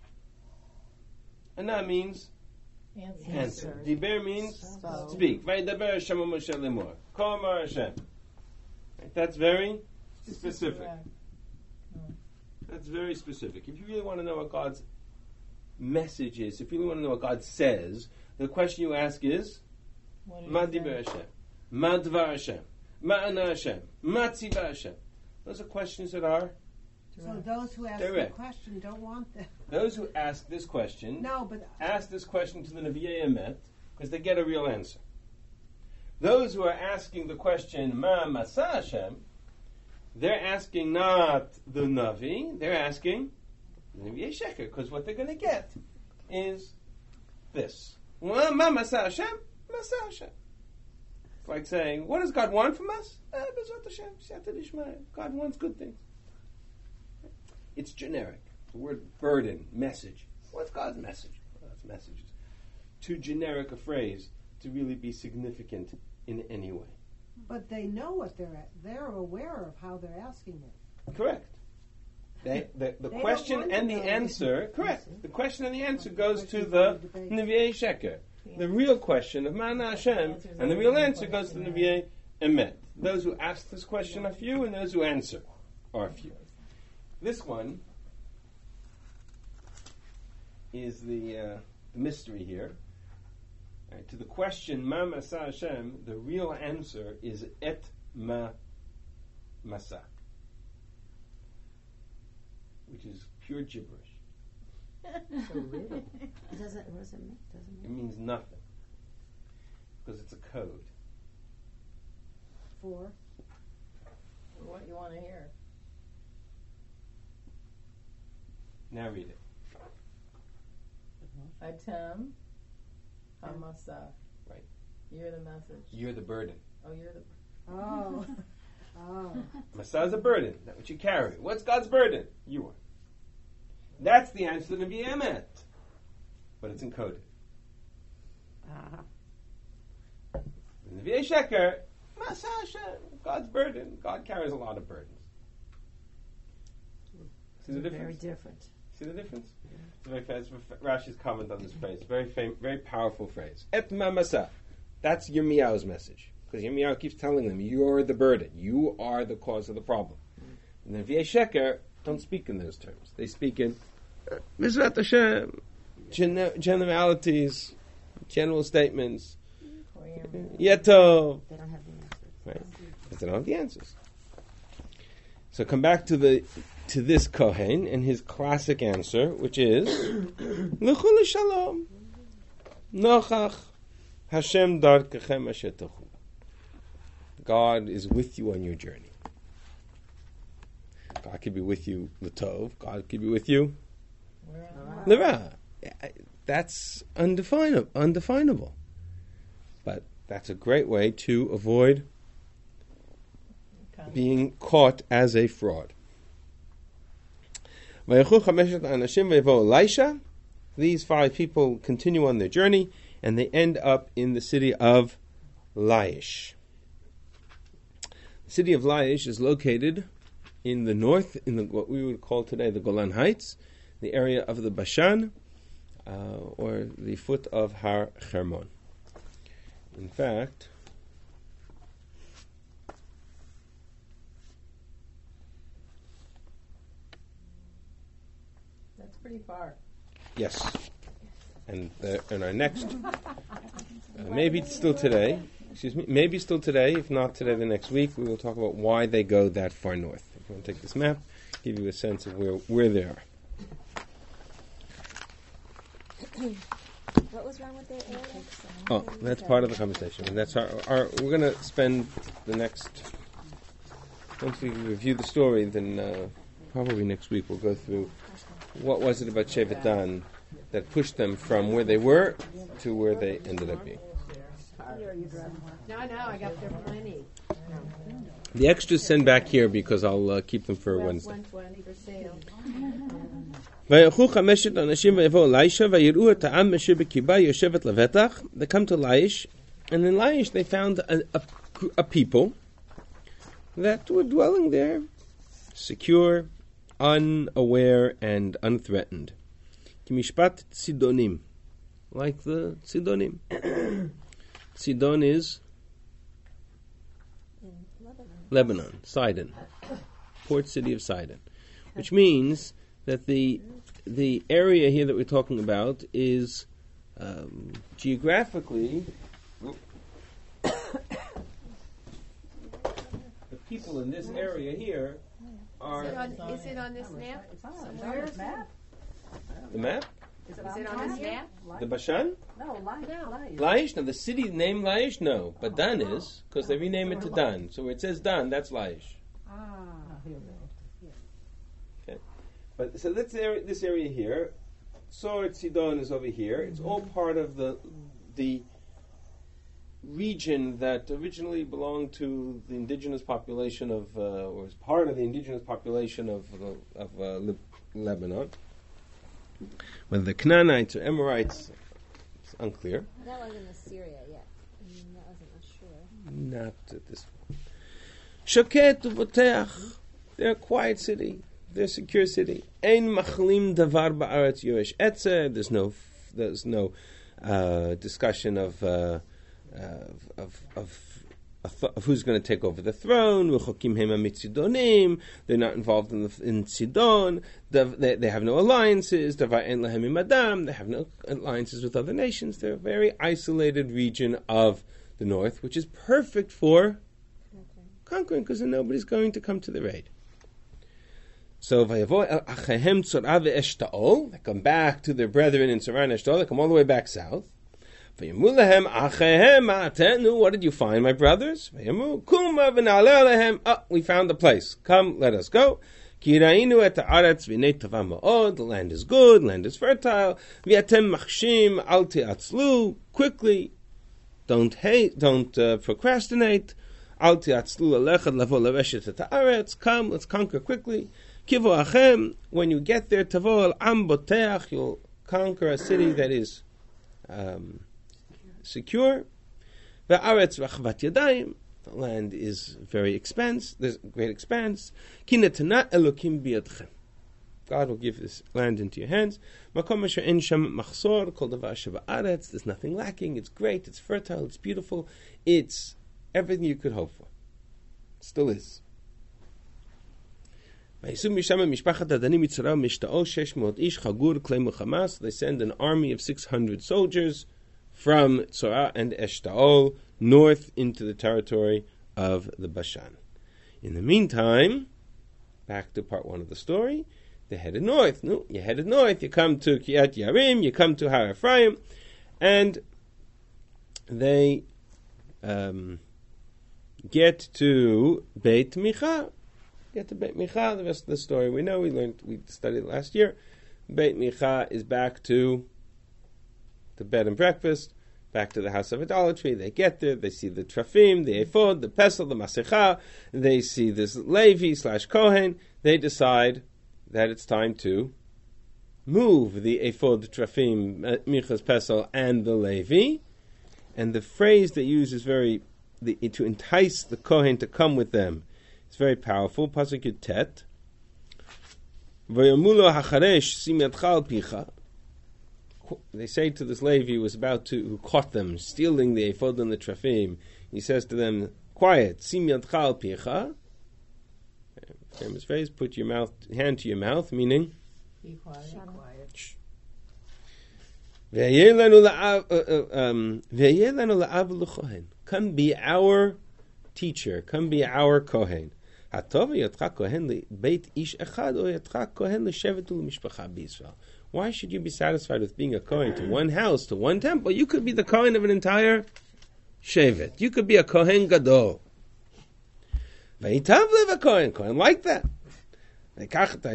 Ana means Answer. answer. Diber means Spoke. speak. Vaydaber Hashem o Moshe lemor. Kol amar Hashem. Right, that's very specific. Correct. That's very specific. If you really want to know what God's message is, if you really want to know what God says, the question you ask is, What do you Ma say? diber Hashem, Ma dvar Hashem, Ma ana Hashem, Ma tziva Hashem. Those are questions that are, So those who ask Direct. the question don't want them. those who ask this question, No, but ask this question to the Nevi'ei Emet, because they get a real answer. Those who are asking the question, Ma masa Hashem, they're asking not the Navi, they're asking the Nevi'ei Sheker, because what they're going to get is this. Ma masa Hashem, masa Hashem. It's like saying, what does God want from us? Ah, B'ezrat Hashem, Siyata Dishmaya. God wants good things. It's generic. The word burden, message. What's God's message? God's message is too generic a phrase to really be significant in any way. but they know what they're at. They're aware of how they're asking it. Correct. They, the the They question don't want and to the know. answer, correct. The question and the answer goes to Questions the and debate. Nevi'ei Sheker. The real question of Ma'ana Hashem, and the real answer goes to the Nevi'ei Emet. Those who ask this question are few, and those who answer are few. This one is the uh, mystery here. Right, to the question Ma Masa Hashem, the real answer is Et Ma Masa, which is pure gibberish. So little. It doesn't, what does it mean? Doesn't It mean. means nothing because it's a code. For What you want to hear. Now read it. Atem Hamasa. Right. You're the message. You're the burden. Oh, you're the. oh oh Masa is a burden. That's what you carry. What's God's burden? You are. That's the answer to the Nevi'ei Emet. But it's encoded. Uh-huh. The Nevi'ei Sheker, Masa Hashem, God's burden. God carries a lot of burdens. See the Very difference? different. See the difference? It's very fast. Rashi's comment on this phrase. Very fam- very powerful phrase. Et ma masa. That's Yirmiyahu's message. Because Yirmiyahu keeps telling them, you're the burden. You are the cause of the problem. And the Nevi'ei Sheker don't speak in those terms. They speak in uh, Mizrat Hashem, gen- generalities, general statements. Yeto. They don't have the answers. Right. Because they don't have the answers. So come back to the to this Kohen and his classic answer, which is L'chu Shalom Nochach Hashem Darkechem Asher Tochu. God is with you on your journey. God could be with you L'tov. God could be with you L'ra. That's undefinable. Undefinable. But that's a great way to avoid being caught as a fraud. These five people continue on their journey, and they end up in the city of Laish. The city of Laish is located in the north, in the, what we would call today the Golan Heights, the area of the Bashan. uh, or the foot of Har Hermon. In fact, That's pretty far. yes, and uh, and our next, uh, maybe still today, excuse me, maybe still today, if not today, the next week, we will talk about why they go that far north. If you want to take this map, give you a sense of where, where they are. What was wrong with their area? Oh, that's part of the conversation. And that's our, our we're going to spend the next, once we review the story, then uh, probably next week we'll go through what was it about Shevet Dan that pushed them from where they were to where they ended up being. No, no, I got there plenty. The extras send back here because I'll uh, keep them for Wednesday. one twenty for sale. וילכו חמשת אנשים ויבואו לאישה ויראו את העם אשר בקיבה יושבת לבטח. They come to Laish, and in Laish they found a, a, a people that were dwelling there, secure, unaware, and unthreatened. כמשפט צידונים, like the Sidonim. Sidon is In Lebanon. Lebanon, Sidon, port city of Sidon, which means that the the area here that we're talking about is um, geographically the people in this area here are Is it on, is it on this map? It's on, Somewhere? it's on the map. the map, Is Is it on this map? the Bashan, No, Laish. Laish. Laish. Now the city name Laish, no, but Dan is because they rename it to Dan. So where it says Dan, that's Laish. Ah, here we go. But so this area, this area here, Sor Sidon is over here. It's all part of the the region that originally belonged to the indigenous population of, uh, or was part of the indigenous population of uh, of uh, Le- Lebanon. Whether the Canaanites or Amorites, it's unclear. That wasn't Assyria yet. Mm, that wasn't Ashur. Not at this point. Shoket u'voteach. They're a quiet city. They're a secure city. Ein machlim davar ba'aretz yoresh etzer. There's no, there's no uh, discussion of, uh, of, of, of, of, of who's going to take over the throne. V'chokim hema mitzidonim. They're not involved in the, in Sidon. They, they have no alliances. Davar en lahem imadam. They have no alliances with other nations. They're a very isolated region of the north, which is perfect for conquering because nobody's going to come to the raid. So vayavo el achehem tzorah ve'eshtaol. They come back to their brethren in Tzorah and Eshtaol. They come all the way back south. Vayamu lehem achehem ma'atenu. What did you find, my brothers? Vayamu kuma v'na'aleh lehem. Oh, we found the place. Come, let us go. Ki ra'inu et ha'aretz v'nei tova ma'od. The land is good. The land is fertile. V'yatem machshim al te'atzlu. Quickly. Don't hate. Don't uh, procrastinate. Al te'atzlu alechad lavo lereshet et ha'aretz. Come, let's conquer quickly. Kivu achem, when you get there, tavo al am boteach, you'll conquer a city that is um, secure. Ve'aretz v'achvat yadayim, the land is very expanse, there's great expanse. Ki netana elokim biyadchem, God will give this land into your hands. Makom asher en sham machzor, kol davar sheba'aretz, there's nothing lacking, it's great, it's fertile, it's beautiful, it's everything you could hope for. It still is. They send an army of six hundred soldiers from Tzorah and Eshtaol north into the territory of the Bashan. In the meantime, back to part one of the story, they headed north. No, you headed north, you come to Kiryat Yarim, you come to Har Ephraim, and they um, get to Beit Micha. Get to Beit Micha. The rest of the story we know. We learned. We studied it last year. Beit Micha is back to the bed and breakfast, back to the house of idolatry. They get there. They see the Trafim, the Ephod, the Pesel, the Masecha. They see this Levi slash Kohen. They decide that it's time to move the Ephod, Trafim, Micha's Pesel, and the Levi. And the phrase they use is very the, to entice the Kohen to come with them. It's very powerful. Pasuk Yud Tet. V'yamulo hacharesh sim yadcha al picha. they say to this Levi who was about to, who caught them stealing the ephod and the trafim, he says to them, quiet, sim yadcha al picha, famous phrase, put your mouth, hand to your mouth, meaning, Be quiet. Shut up. quiet. shh. Ve'yeh lanu la'av, uh, uh, um, ve'yeh lanu la'av l'kohen. Come be our teacher, come be our kohen. Hatov yotcha kohen le'beit ish echad, or yotcha kohen le'shevet u'lemishpacha b'Yisrael. Why should you be satisfied with being a kohen to one house, to one temple? You could be the kohen of an entire shevet. You could be a kohen gadol. Ve'itav lev a kohen, kohen like that. So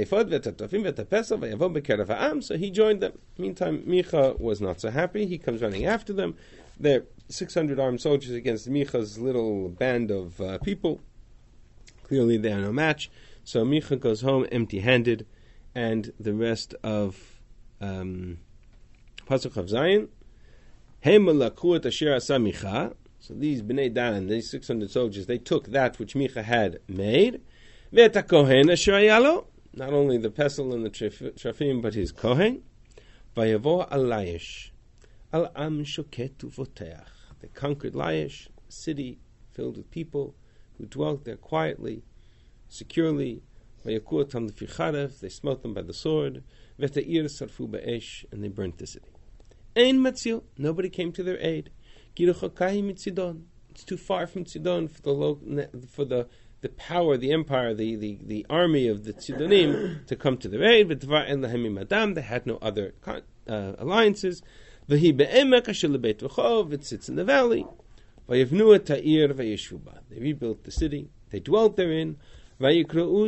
he joined them. Meantime, Micha was not so happy. He comes running after them. They're six hundred armed soldiers against Micha's little band of uh, people. Clearly they are no match. So Micha goes home empty-handed, and the rest of um, Pasuk of Zion. So these Bnei Dan, these six hundred soldiers, they took that which Micha had made. Not only the pestle and the trafim, but his kohen. Vayavo al Laish, al am shoket uvoteach. They conquered Laish, a city filled with people who dwelt there quietly, securely. Vayakuatam leficharev, they smote them by the sword. V'ta'ir sarfu ba'esh, and they burnt the city. Ein matzil, nobody came to their aid. Giruchokai mitzidon, it's too far from Tzidon for the lo- for the the power, the empire, the, the, the army of the Tzidonim to come to their aid. They had no other uh, alliances. It sits in the valley. They rebuilt the city. They dwelt therein. They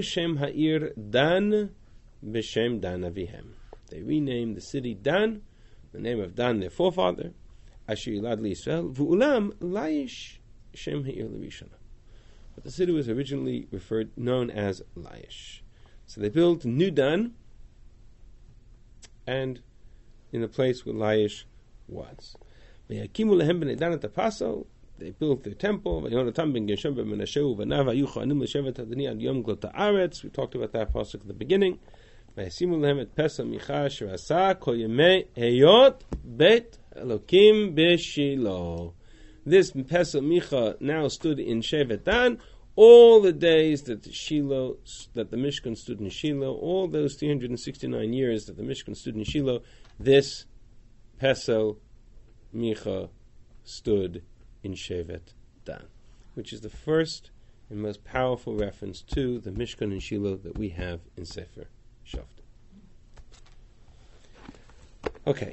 renamed the city Dan, the name of Dan, their forefather. But the city was originally referred, known as Laish. So they built New Dan, and in the place where Laish was. They built their temple. We talked about that pasuk at the beginning. This Pesach Micha now stood in Shevet Dan. All the days that the Shiloh, that the Mishkan stood in Shiloh, all those three hundred sixty-nine years that the Mishkan stood in Shiloh, this Pesach Micha stood in Shevet Dan, which is the first and most powerful reference to the Mishkan and Shiloh that we have in Sefer Shoftim. Okay,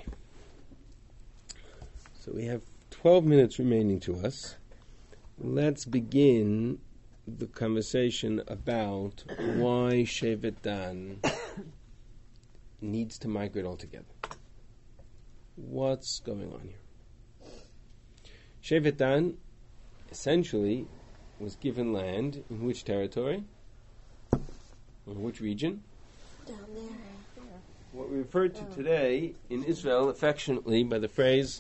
so we have twelve minutes remaining to us. Let's begin the conversation about why Shevet Dan needs to migrate altogether. What's going on here? Shevet Dan essentially was given land in which territory? In which region? Down there. What we refer to today in Israel affectionately by the phrase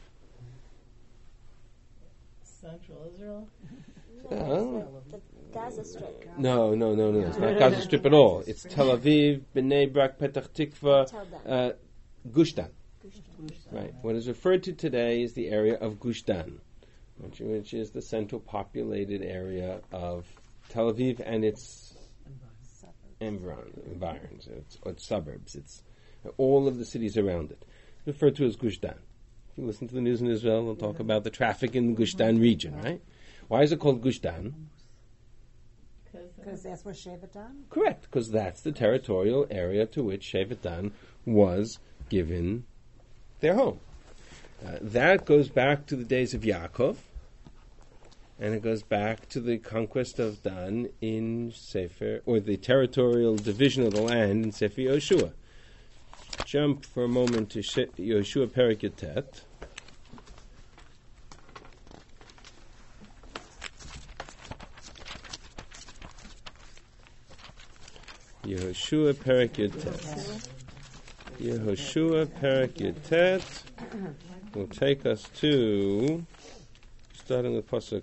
Central Israel? No, Oh. the Gaza Strip. No, no, no, no. It's not Gaza Strip at all. It's Tel Aviv, Bnei Brak, Petach Tikva, Tell them. uh, Gush Dan. Right. What is referred to today is the area of Gush Dan, which, which is the central populated area of Tel Aviv and its environ, environs, its, or its suburbs. It's all of the cities around it. Referred to as Gush Dan. If you listen to the news in Israel, they'll talk about the traffic in the Gush Dan region, right? Why is it called Gush Dan? Because that's where Shevet Dan? Correct, because that's the territorial area to which Shevet Dan was given their home. Uh, that goes back to the days of Yaakov, and it goes back to the conquest of Dan in Sefer, or the territorial division of the land in Sefer Yoshua. Jump for a moment to She- Yoshua Perek Yotet. Yehoshua Perek Yotet. Yehoshua Perek Yotet will take us to, starting with pasuk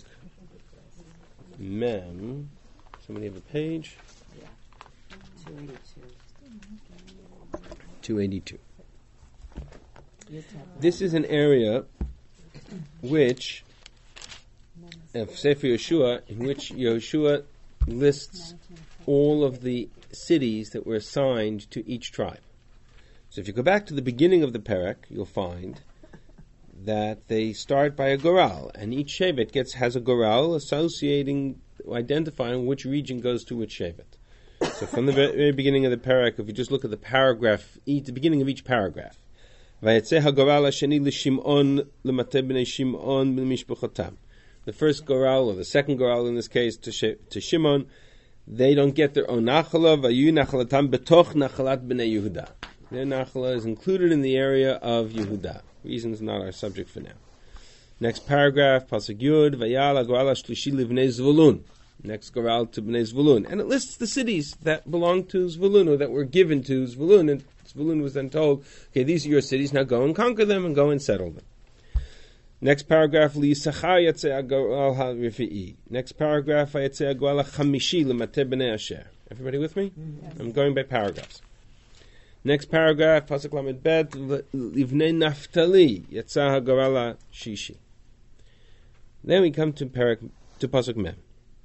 Mem. Somebody have a page? two eighty-two. two eighty-two. This is an area which, of Sefer Yeshua, in which Yeshua lists all of the cities that were assigned to each tribe. So if you go back to the beginning of the Perek, you'll find that they start by a goral, and each shevet gets has a goral associating, identifying which region goes to which shevet. So from the very beginning of the Perek, if you just look at the paragraph, each, the beginning of each paragraph, Vayetzeh hagoral hasheni l'Shimon l'mateh b'nei Shimon b'mishpuchotam. The first goral, or the second goral in this case, to, She, to Shimon, they don't get their own nachala. Vayu nachalatam betoch nachalat b'nei Yehuda. Their nachala is included in the area of Yehuda. Reasons not our subject for now. Next paragraph, pasuk Yud, Vayal hagoral hashlishi livnei Zvulun. Next goral to b'nei Zvulun, and it lists the cities that belong to Zvulun or that were given to Zvulun, and Zvulun was then told, "Okay, these are your cities. Now go and conquer them and go and settle them." Next paragraph, L'Yisachar yatzeh hagoral ha'refi'i. Next paragraph, Yatzeh hagoral ha'chamishi l'mateh b'nei Asher. Everybody with me? Yes. I'm going by paragraphs. Next paragraph, pasuk lamed bet, Livnei Naftali yatzeh hagoral ha'shishi. Then we come to parak to pasuk mem.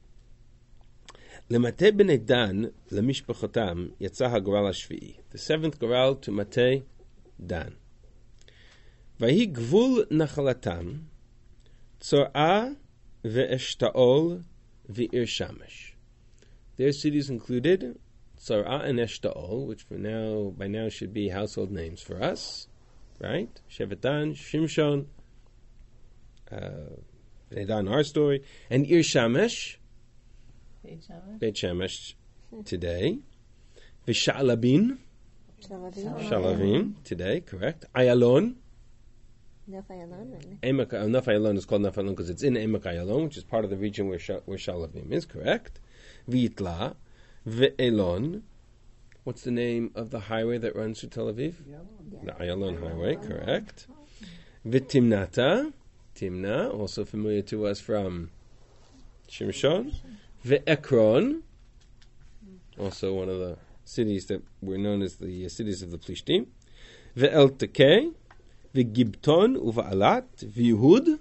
L'mateh b'nei Dan l'mishpachotam yatzeh hagoral ha'shvi'i. The seventh goral to Mateh Dan. Vahi gvul nachalatam tzorah ve'eshtaol ve'ir shamesh. Their cities included Tzorah and Eshtaol, which for now, by now should be household names for us, right? Shevet Dan, Shimshon, uh, Bnei Dan, our story, and Ir Shamesh, Beit Shemesh. Beit Shemesh today, V'Shalabin, Shalavim today, correct? Ayalon, Nef Ayalon. Emek, uh, Nef Ayalon is called Nef Ayalon because it's in Emek Ayalon, which is part of the region where, Sh- where Shalavim is, correct? V'Yitla, Ve'elon. What's the name of the highway that runs through Tel Aviv? Yeah. The Ayalon Highway, correct. V'Timnata, Timna, also familiar to us from Shimshon. Ve'Ekron, also one of the cities that were known as the cities of the Plishtim. Ve'Eltekeh, Ve'Gibton, Uva'alat, Ve'Yehud,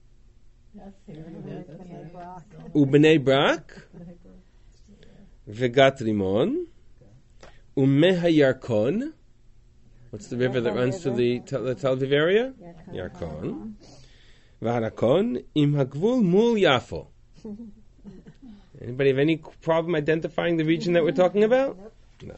U'Bnei Brak, Vegat Rimon, Umeha Yarkon. What's the river that runs through the, the Tel Aviv area? Yarkon. Varakon, Im Hagvul Mul Yafo. Anybody have any problem identifying the region that we're talking about? No.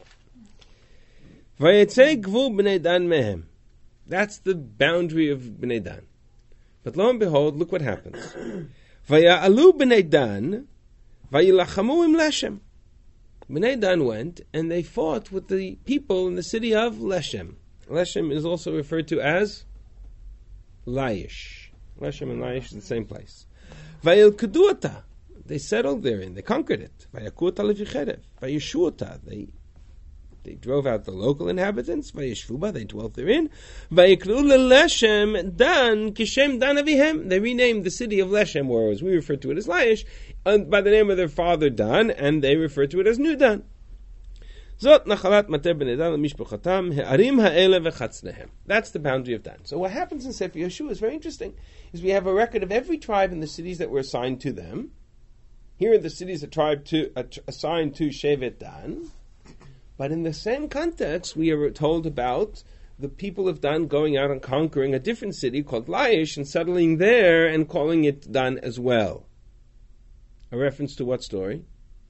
Vayetzei Gvul Bnei Dan Mehem. That's the boundary of Bnei Dan. But lo and behold, look what happens. Vaya'alu Bnei Dan, Vayilachamu Im Leshem. Bnei Dan went and they fought with the people in the city of Leshem. Leshem is also referred to as Laish. Leshem and Laish is the same place. Vayil Keduata. They settled therein. They conquered it. Vayakuata levicherev. Vayeshuata. They they drove out the local inhabitants. Vayeshvuba. They dwelt therein. Vayikru leLeshem Dan kishem Dan avihem. They renamed the city of Leshem, or as we refer to it as Laish, by the name of their father Dan, and they refer to it as New Dan. Zot nachalat mateh b'nei Dan l'mishpachatam he'arim ha'ele v'chatznehem. That's the boundary of Dan. So what happens in Sefer Yeshua is very interesting. Is we have a record of every tribe in the cities that were assigned to them. Here are the cities that tribe to uh, assigned to Shevet Dan. But in the same context, we are told about the people of Dan going out and conquering a different city called Laish and settling there and calling it Dan as well. A reference to what story?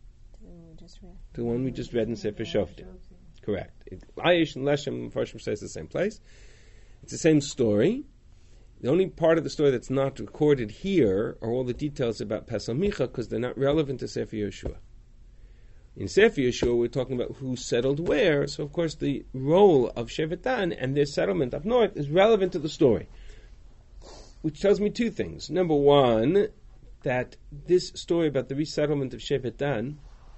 To the one we just read in Sefer Shoftim. Correct. It, Laish and Leshem, Mepharshim says the same place. It's the same story. The only part of the story that's not recorded here are all the details about Pesach Micha because they're not relevant to Sefer Yeshua. In Sefer Yeshua, we're talking about who settled where, so of course the role of Shevet Dan and their settlement up north is relevant to the story. Which tells me two things. Number one, that this story about the resettlement of Shevet Dan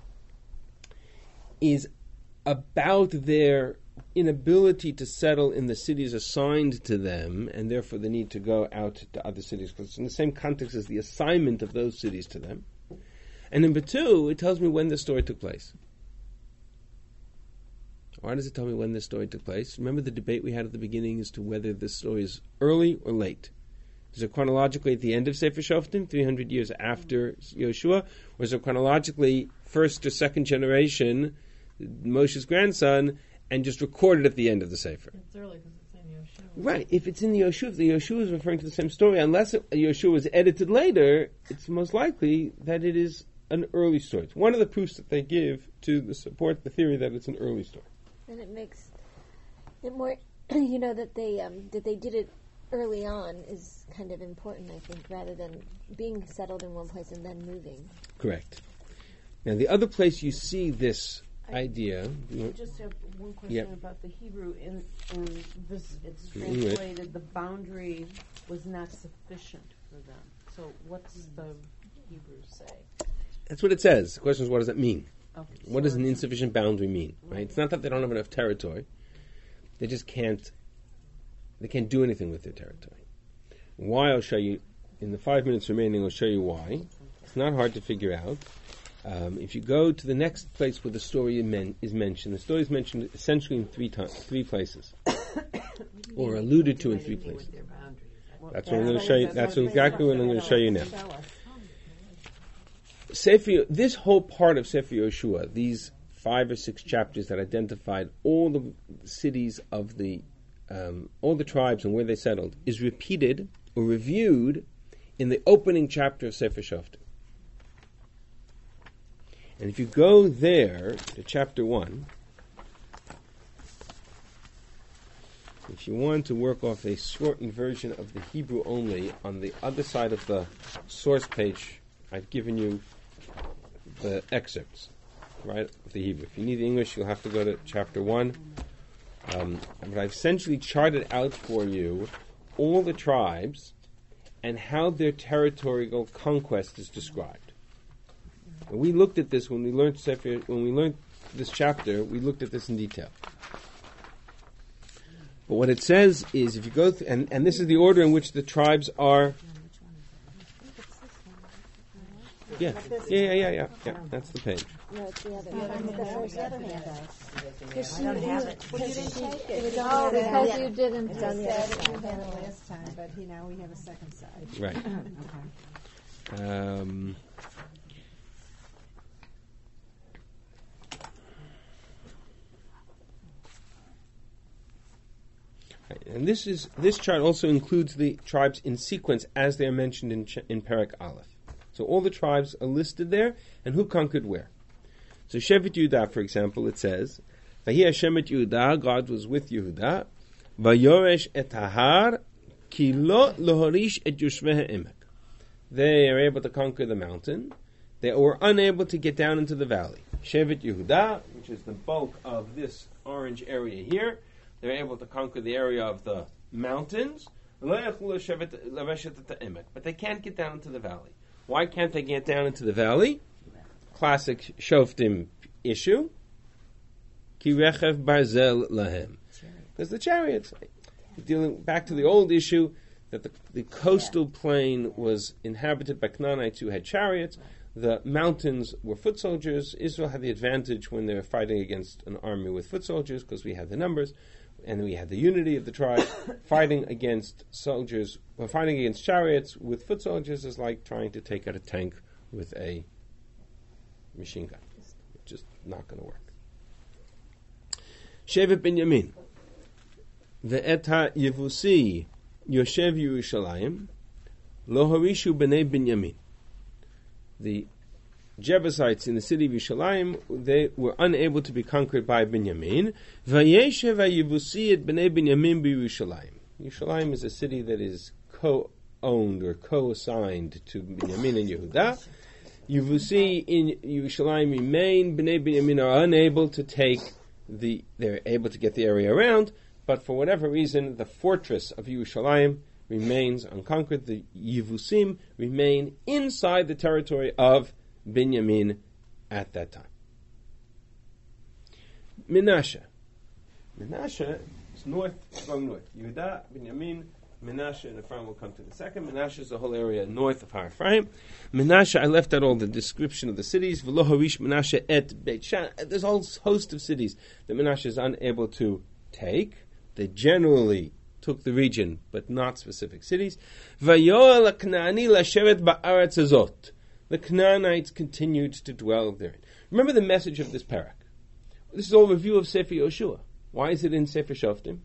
is about their inability to settle in the cities assigned to them, and therefore the need to go out to other cities, because it's in the same context as the assignment of those cities to them. And number two, it tells me when the story took place. Why does it tell me when this story took place? Remember the debate we had at the beginning as to whether this story is early or late. Is it chronologically at the end of Sefer Shoftim, three hundred years after Yoshua, or is it chronologically first or second generation, Moshe's grandson, and just recorded at the end of the Sefer? It's early because it's in Yoshua. Right. If it's in the Yoshua, if the Yoshua is referring to the same story, unless it, Yoshua was edited later, it's most likely that it is an early story. It's one of the proofs that they give to the support the theory that it's an early story. And it makes it more, you know, that they um, that they did it early on is kind of important, I think, rather than being settled in one place and then moving. Correct. Now, the other place you see this I idea... I just have one question Yep. about the Hebrew. In, in this, it's In English. translated, the boundary was not sufficient for them. So what's the Hebrew say? That's what it says. The question is, what does that mean? Okay, What so does an it's- insufficient boundary mean? Right? It's not that they don't have enough territory. They just can't... They can't do anything with their territory. Why? I'll show you. In the five minutes remaining, I'll show you why. It's not hard to figure out. Um, if you go to the next place where the story men- is mentioned, the story is mentioned essentially in three times, three places, or alluded to in three Anything places. with their boundaries. Well, That's what I'm going to that's show you. what- That's what- exactly what I'm going to show you now. Show us. Sefer, this whole part of Sefer Yoshua, these five or six chapters that identified all the cities of the, um, all the tribes and where they settled, is repeated or reviewed in the opening chapter of Sefer Shoftim. And if you go there to chapter one, if you want to work off a shortened version of the Hebrew only, on the other side of the source page, I've given you the excerpts, right, of the Hebrew. If you need the English, you'll have to go to chapter one. Um, but I've essentially charted out for you all the tribes and how their territorial conquest is described. And we looked at this when we learned Sefer, when we learned this chapter. We looked at this in detail. But what it says is, if you go th- and and this is the order in which the tribes are. Yeah, yeah, yeah, yeah, yeah. yeah that's the page. No, it's the other. It's the first other handout. Because you, don't you, have it. because you didn't take it. It was Oh, on the other because side. you didn't. It It's on the other said you side. had it last time, but he, now we have a second side. Right. Okay. Um, and this is this chart also includes the tribes in sequence as they are mentioned in Ch- in Perek Aleph. So all the tribes are listed there, and who conquered where. So Shevet Yehuda, for example, it says, "Vahi Hashem et Yehuda, God was with Yehuda, vayoresh et hahar, ki lo lohorish et yoshvei ha'emek." They are able to conquer the mountain. They were unable to get down into the valley. Shevet Yehuda, which is the bulk of this orange area here, they're able to conquer the area of the mountains, but they can't get down into the valley. Why can't they get down into the valley? Classic Shoftim issue. Ki rechev barzel lahem. Because the chariots, dealing back to the old issue, that the, the coastal plain was inhabited by Canaanites who had chariots. The mountains were foot soldiers. Israel had the advantage when they were fighting against an army with foot soldiers because we had the numbers and we had the unity of the tribe. Fighting against soldiers, well, fighting against chariots with foot soldiers is like trying to take out a tank with a machine gun. It's just not going to work. Shevet Binyamin. Ve'eta Yevusi Yoshev Yerushalayim Lo Harishu B'nei Binyamin. The Jebusites in the city of Yerushalayim, they were unable to be conquered by Binyamin. Vayeshev HaYevusi et B'nei Binyamin b'Yerushalayim. Yerushalayim is a city that is co-owned or co-assigned to Binyamin and Yehuda. Yevusi in Yerushalayim remain. B'nei Binyamin are unable to take the, they're able to get the area around, but for whatever reason, the fortress of Yerushalayim remains unconquered. The Yevusim remain inside the territory of Binyamin at that time. Menashe. Menashe is north, going north. Yehuda, Binyamin, Menashe and Ephraim will come to the second. Menashe is the whole area north of Har Ephraim. Menashe, I left out all the description of the cities. V'lo harish Menashe et Beit Shan. There's a whole host of cities that Menashe is unable to take. They generally took the region, but not specific cities. Vayoel HaKna'ani lasheret ba'aretz hazot. The Canaanites continued to dwell therein. Remember the message of this parak. This is all review of Sefer Yoshua. Why is it in Sefer Shoftim?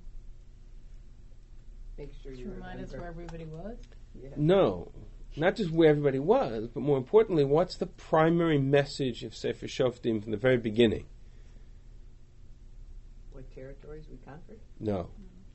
Make sure To you remind us remember. where everybody was. Yeah. No, not just where everybody was, but more importantly, what's the primary message of Sefer Shoftim from the very beginning? What territories we conquered? No.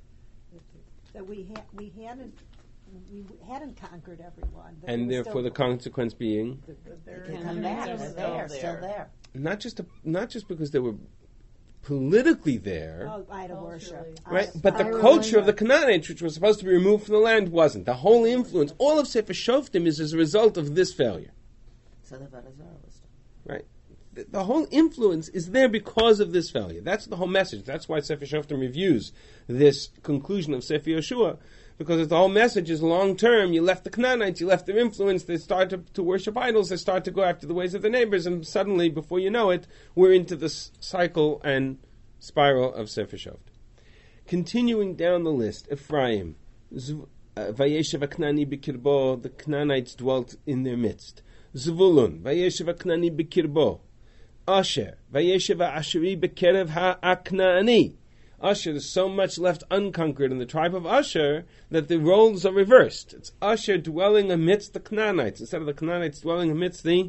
That we ha- we hadn't we hadn't conquered everyone. That it And was therefore still- the consequence being, But their They come enemies back. are They're still there, still there. not just a, not just because they were politically there, Oh, idol Culturally. worship. right? Idol- But the idol culture of the worship. Canaanites, which was supposed to be removed from the land, wasn't. The whole influence, all of Sefer Shoftim is as a result of this failure. So the Avodah Zarah was done. Right. The, the whole influence is there because of this failure. That's the whole message. That's why Sefer Shoftim reviews this conclusion of Sefer Yeshua, because the whole message is long term. You left the Canaanites, you left their influence, they start to, to worship idols, they start to go after the ways of their neighbors, and suddenly, before you know it, we're into this cycle and spiral of Sefer Shoftim. Continuing down the list, Ephraim, Zv- uh, Vayeshev HaKnani B'kirbo, the Canaanites dwelt in their midst. Zvulun, Vayeshev HaKnani B'kirbo. Asher, Vayeshev HaAsheri B'kerev HaKnani. Asher, there's so much left unconquered in the tribe of Asher that the roles are reversed. It's Asher dwelling amidst the Canaanites instead of the Canaanites dwelling amidst the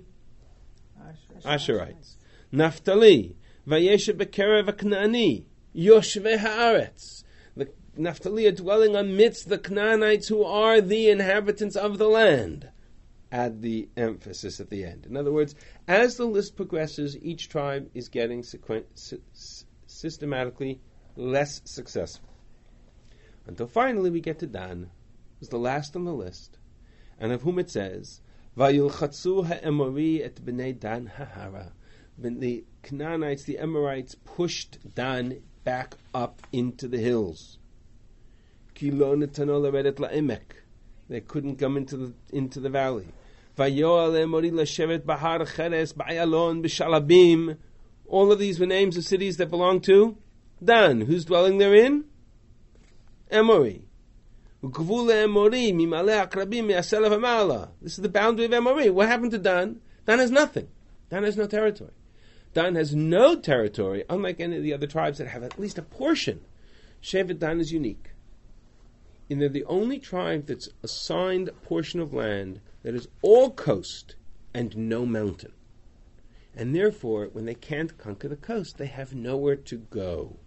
Asherites. Naphtali, Vayeshev B'kerev HaKnani. Yoshvei Haaretz. The Naphtali are dwelling amidst the Canaanites who are the inhabitants of the land. Add the emphasis at the end. In other words, as the list progresses, each tribe is getting sequen- sy- systematically less successful. Until finally we get to Dan, who's the last on the list, and of whom it says, Vayulchatzu ha'emori et b'nei Dan ha'hara. When the Canaanites, the Amorites, pushed Dan back up into the hills. Ki lo netano leredet la'imek. They couldn't come into the into the valley. Vayoel emori l'shevet bahar cheres ba'ayalon b'shalabim. All of these were names of cities that belong to Dan. Who's dwelling therein? Emori. Ugvul emori mimale akrabim mi'aselav amala. This is the boundary of Emori. What happened to Dan? Dan has nothing. Dan has no territory. Dan has no territory, unlike any of the other tribes that have at least a portion. Shevet Dan is unique. And they're the only tribe that's assigned a portion of land that is all coast and no mountain. And therefore, when they can't conquer the coast, they have nowhere to go.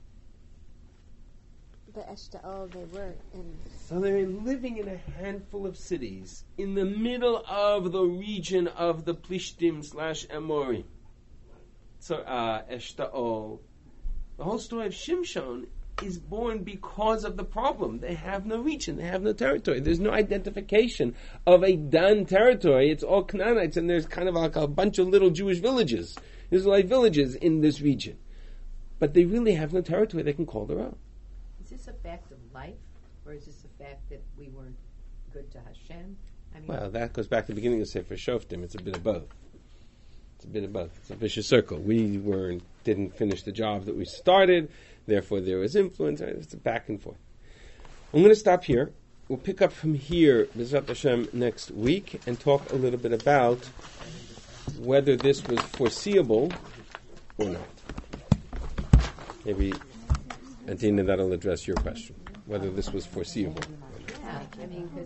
The Eshtaol, they were in. So they're living in a handful of cities in the middle of the region of the Plishtim slash Amorim. So, uh, Eshtaol. The whole story of Shimshon is born because of the problem. They have no region, they have no territory. There's no identification of a Dan territory. It's all Canaanites, and there's kind of like a bunch of little Jewish villages, Israelite villages in this region. But they really have no territory they can call their own. Is this a fact of life, or is this a fact that we weren't good to Hashem? I mean, Well, that goes back to the beginning of Sefer Shoftim. It's a bit of both. It's a bit of both. It's a vicious circle. We weren't, didn't finish the job that we started, therefore there was influence. It's a back and forth. I'm going to stop here. We'll pick up from here, B'ezrat Hashem, next week and talk a little bit about whether this was foreseeable or not. Maybe, Adina, that'll address your question, whether this was foreseeable. yeah, I mean, because